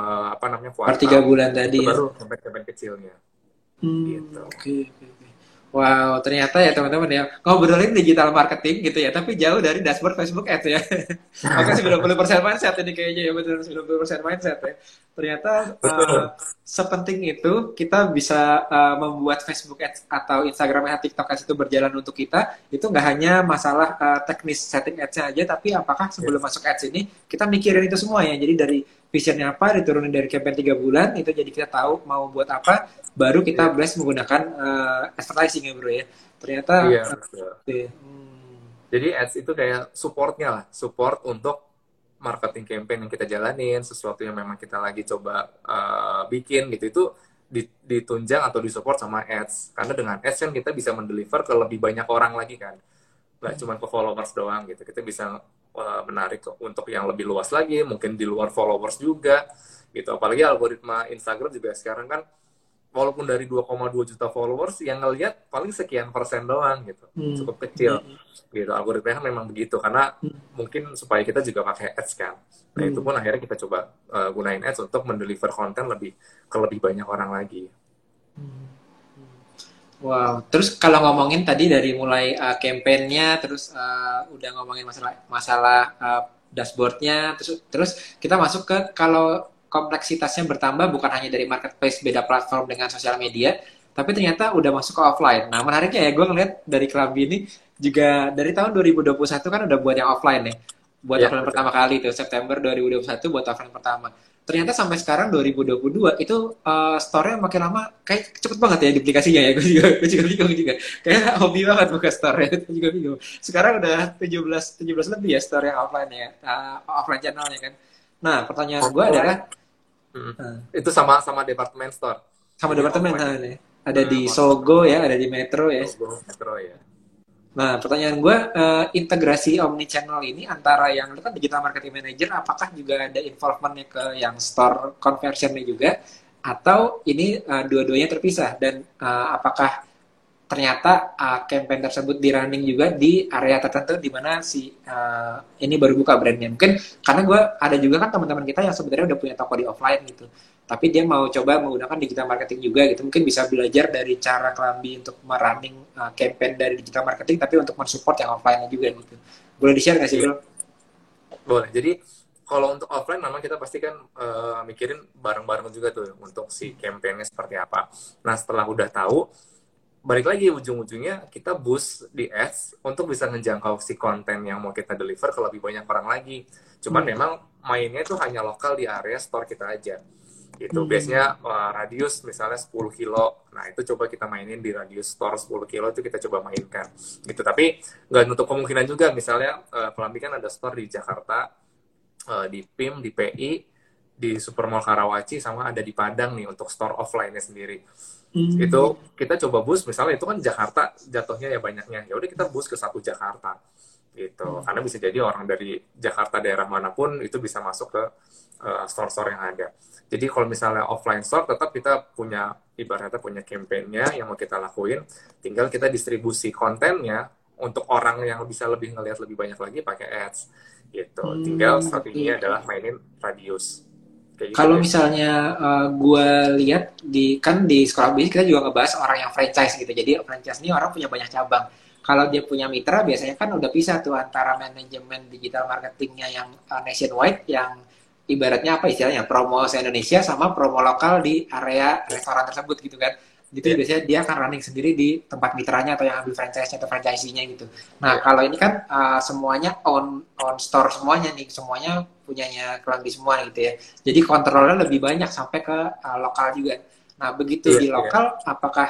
Per tiga kuartal. bulan Itu tadi ya. baru campaign-campaign kecilnya gitu. Oke. Wow, ternyata ya teman-teman ya, ngobrolin digital marketing gitu ya, tapi jauh dari dashboard Facebook Ads ya. Oke, 90% mindset ini kayaknya ya, betul 90% mindset ya. Ternyata Betul. sepenting itu kita bisa membuat Facebook Ads atau Instagram Ads, TikTok Ads itu berjalan untuk kita, itu nggak hanya masalah teknis setting ads-nya aja, tapi apakah sebelum Yes. masuk ads ini, kita mikirin itu semua ya. Jadi dari visionnya apa, diturunin dari campaign 3 bulan, itu jadi kita tahu mau buat apa, baru kita Iya. blast menggunakan advertising ya bro ya. Ternyata Iya, betul. uh, Jadi ads itu kayak supportnya lah, support untuk marketing campaign yang kita jalanin, sesuatu yang memang kita lagi coba bikin gitu, itu ditunjang atau disupport sama ads. Karena dengan ads kan kita bisa mendeliver ke lebih banyak orang lagi kan. Nggak cuma ke followers doang gitu. Kita bisa menarik untuk yang lebih luas lagi, mungkin di luar followers juga gitu. Apalagi algoritma Instagram juga sekarang kan walaupun dari 2,2 juta followers yang ngelihat paling sekian persen doang gitu, cukup kecil gitu. Algoritmanya memang begitu karena mungkin supaya kita juga pakai ads kan. Nah itu pun akhirnya kita coba gunain ads untuk mendeliver konten ke lebih banyak orang lagi. wow. Terus kalau ngomongin tadi dari mulai campaign-nya, terus udah ngomongin masalah dashboard-nya, terus kita masuk ke kalau kompleksitasnya bertambah bukan hanya dari marketplace beda platform dengan sosial media, tapi ternyata udah masuk ke offline. Nah menariknya ya, gue ngeliat dari Kelambi ini juga dari tahun 2021 kan udah buat yang offline ya. Buat Ya offline betul. pertama kali tuh, September 2021 buat offline pertama. Ternyata sampai sekarang 2022 itu store-nya makin lama kayak cepet banget ya duplikasinya ya. Gue juga bingung juga. Kayak hobi banget buka store ya. Gue juga bingung. Sekarang udah 17 lebih ya store yang offline ya. Offline channelnya kan. Nah, pertanyaan gue adalah Offline itu sama sama department store. sama Jadi departemen offline nah, nih. Ada di marketing Sogo ya, ada di Metro ya. logo Metro ya. Nah, pertanyaan gue, integrasi omnichannel ini antara yang lu kan digital marketing manager, apakah juga ada involvementnya ke yang store conversionnya juga, atau ini dua-duanya terpisah? Dan apakah ternyata campaign tersebut di running juga di area tertentu di mana si ini baru buka brandnya. Mungkin karena gue ada juga kan teman-teman kita yang sebenarnya udah punya toko di offline gitu, tapi dia mau coba menggunakan digital marketing juga gitu. Mungkin bisa belajar dari cara Kelambi untuk merunning campaign dari digital marketing, tapi untuk mensupport yang offline juga gitu. Boleh di-share nggak sih, Bro? Boleh. Jadi kalau untuk offline memang kita pasti kan mikirin bareng-bareng juga tuh untuk si campaign-nya seperti apa. Nah, setelah udah tahu, balik lagi ujung-ujungnya kita boost di ads untuk bisa ngejangkau si konten yang mau kita deliver ke lebih banyak orang lagi. Cuman memang mainnya itu hanya lokal di area store kita aja. Gitu. Biasanya radius misalnya 10 kilo. Nah, itu coba kita mainin di radius store 10 kilo itu kita coba mainkan. Gitu. Tapi nggak nutup kemungkinan juga misalnya Kelambi kan ada store di Jakarta, di PIM, di PI, di Supermall Karawaci, sama ada di Padang nih untuk store offline-nya sendiri. Itu kita coba boost, misalnya itu kan Jakarta jatuhnya ya banyaknya, ya udah kita boost ke satu Jakarta gitu, karena bisa jadi orang dari Jakarta daerah manapun itu bisa masuk ke store-store yang ada. Jadi kalau misalnya offline store tetap kita punya ibaratnya punya campaign-nya yang mau kita lakuin, tinggal kita distribusi kontennya untuk orang yang bisa lebih ngelihat lebih banyak lagi pakai ads gitu. Tinggal strateginya adalah mainin radius. Gitu kalau deh. misalnya gue lihat di sekolah bisnis kita juga ngebahas orang yang franchise gitu. Jadi franchise ini orang punya banyak cabang. Kalau dia punya mitra biasanya kan udah bisa tuh antara manajemen digital marketingnya yang nationwide, yang ibaratnya apa istilahnya promo se-Indonesia sama promo lokal di area restoran tersebut gitu kan. Gitu biasanya dia akan running sendiri di tempat mitranya atau yang ambil franchise-nya atau franchisee-nya gitu. Nah, kalau ini kan semuanya on store semuanya nih, semuanya punyanya Kelambi semua gitu ya. Jadi kontrolnya lebih banyak sampai ke lokal juga. Nah, begitu di lokal, apakah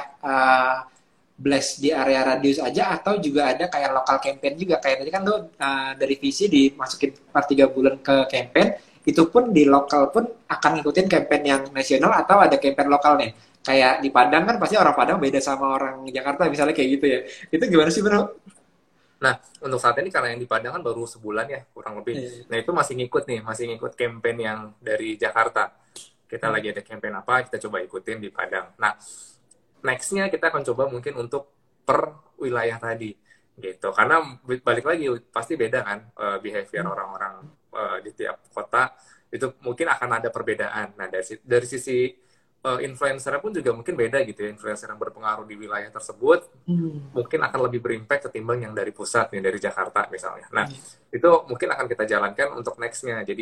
blast di area radius aja atau juga ada kayak lokal campaign juga? Kayak tadi kan lo dari visi dimasukin per 3 bulan ke campaign, itu pun di lokal pun akan ngikutin campaign yang nasional atau ada campaign lokalnya. Kayak di Padang kan pasti orang Padang beda sama orang Jakarta misalnya kayak gitu ya. Itu gimana sih, Bro? Nah, untuk saat ini karena yang di Padang kan baru sebulan ya, kurang lebih. Nah, itu masih ngikut campaign yang dari Jakarta. Kita lagi ada campaign apa, kita coba ikutin di Padang. Nah, next-nya kita akan coba mungkin untuk per wilayah tadi, gitu. Karena balik lagi, pasti beda kan behavior orang-orang di tiap kota, itu mungkin akan ada perbedaan. Nah, dari sisi influencer pun juga mungkin beda gitu ya. Influencer yang berpengaruh di wilayah tersebut mungkin akan lebih berimpact ketimbang yang dari pusat nih, dari Jakarta misalnya. Nah, itu mungkin akan kita jalankan untuk next-nya. Jadi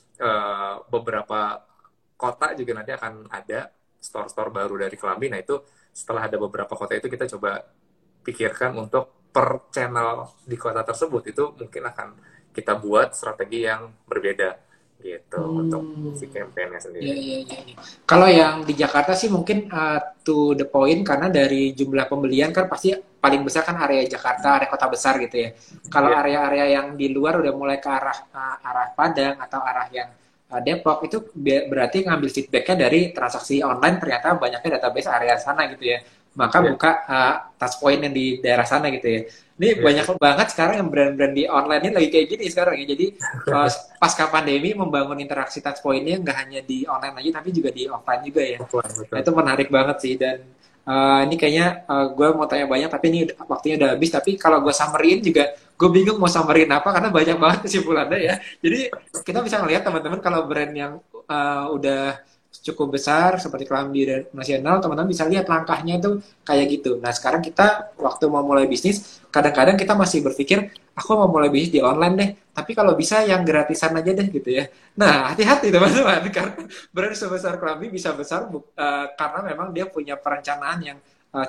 beberapa kota juga nanti akan ada store-store baru dari Kelambi. Nah, itu setelah ada beberapa kota itu kita coba pikirkan untuk per channel di kota tersebut itu mungkin akan kita buat strategi yang berbeda gitu untuk si campaign-nya sendiri. Iya. Kalau yang di Jakarta sih mungkin to the point karena dari jumlah pembelian kan pasti paling besar kan area Jakarta, area kota besar gitu ya. Kalau area-area yang di luar udah mulai ke arah Padang atau arah yang Depok itu berarti ngambil feedbacknya dari transaksi online, ternyata banyaknya database area sana gitu ya. Maka buka touch point yang di daerah sana gitu ya. Ini banyak banget sekarang yang brand-brand di online ini lagi kayak gini sekarang ya. Jadi pasca pandemi membangun interaksi touch point-nya nggak hanya di online aja tapi juga di offline juga ya. Nah, itu menarik banget sih. Dan ini kayaknya gue mau tanya banyak tapi ini waktunya udah habis. Tapi kalau gue summary-in juga gue bingung mau summary-in apa karena banyak banget kesimpulannya ya. Jadi kita bisa ngelihat teman-teman kalau brand yang udah cukup besar seperti Kelambi dan nasional, teman-teman bisa lihat langkahnya itu kayak gitu. Nah, sekarang kita waktu mau mulai bisnis, kadang-kadang kita masih berpikir, aku mau mulai bisnis di online deh, tapi kalau bisa yang gratisan aja deh gitu ya. Nah, hati-hati teman-teman, karena brand sebesar Kelambi bisa besar karena memang dia punya perencanaan yang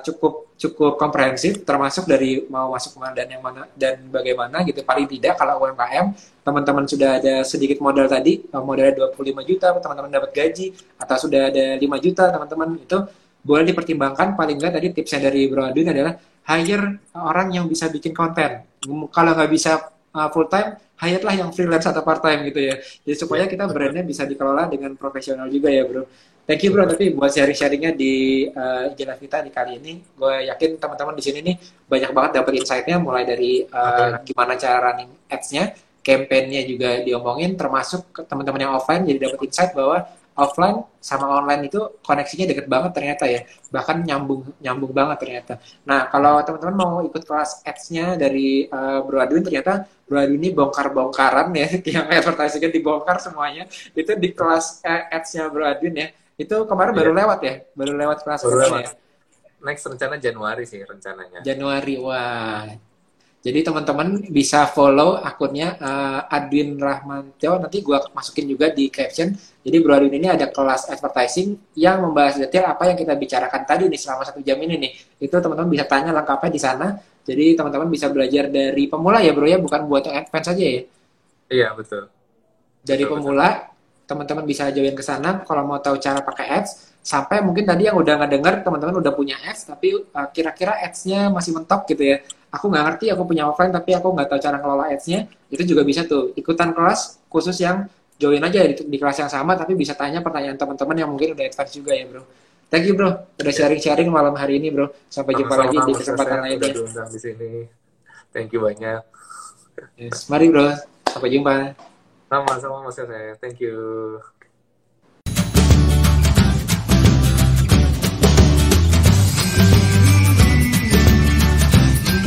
cukup komprehensif, termasuk dari mau masuk kemana dan yang mana dan bagaimana gitu. Paling tidak kalau UMKM teman-teman sudah ada sedikit modal tadi, modalnya 25 juta teman-teman dapat gaji, atau sudah ada 5 juta teman-teman, itu boleh dipertimbangkan. Paling nggak tadi tipsnya dari Bro Adun adalah hire orang yang bisa bikin konten. Kalau nggak bisa full time, hire lah yang freelance atau part time gitu ya. Jadi supaya kita brandnya bisa dikelola dengan profesional juga ya, Bro. Thank you, Bro, tapi buat sharing-sharingnya di Jalan Vita di kali ini. Gue yakin teman-teman di sini nih banyak banget dapat insight-nya, mulai dari gimana cara running ads-nya, campaign-nya juga diomongin, termasuk teman-teman yang offline jadi dapat insight bahwa offline sama online itu koneksinya deket banget ternyata ya, bahkan nyambung nyambung banget ternyata. Nah kalau teman-teman mau ikut kelas ads-nya dari Bro Adwin, ternyata Bro Adwin ini bongkar-bongkaran ya, yang advertising dibongkar semuanya itu di kelas ads-nya Bro Adwin ya. Itu kemarin baru Iya, lewat ya, baru lewat kelas baru ads-nya lewat. ya. Next rencana Januari sih rencananya. Januari, wah. Jadi teman-teman bisa follow akunnya Adwin Rahmantio. Nanti gue masukin juga di caption. Jadi Bro Adwin ini ada kelas advertising yang membahas detail apa yang kita bicarakan tadi nih selama 1 jam ini nih. Itu teman-teman bisa tanya lengkapnya di sana. Jadi teman-teman bisa belajar dari pemula ya bro ya, bukan buat yang advance aja ya. Iya, betul. Dari Betul, betul. pemula, teman-teman bisa join ke sana kalau mau tahu cara pakai ads. Sampai mungkin tadi yang udah ngedenger, teman-teman udah punya ads, tapi kira-kira ads-nya masih mentok gitu ya. Aku nggak ngerti, aku punya offline, tapi aku nggak tahu cara ngelola ads-nya. Itu juga bisa tuh, ikutan kelas khusus yang join aja di kelas yang sama, tapi bisa tanya pertanyaan teman-teman yang mungkin udah advance juga ya bro. Thank you bro, udah Ya, sharing-sharing malam hari ini bro. Sampai jumpa lagi sama-sama di Mas kesempatan Yosef udah lainnya. diundang di sini. Thank you banyak. Yes, mari bro, sampai jumpa. Sama-sama Mas Yosef. Thank you.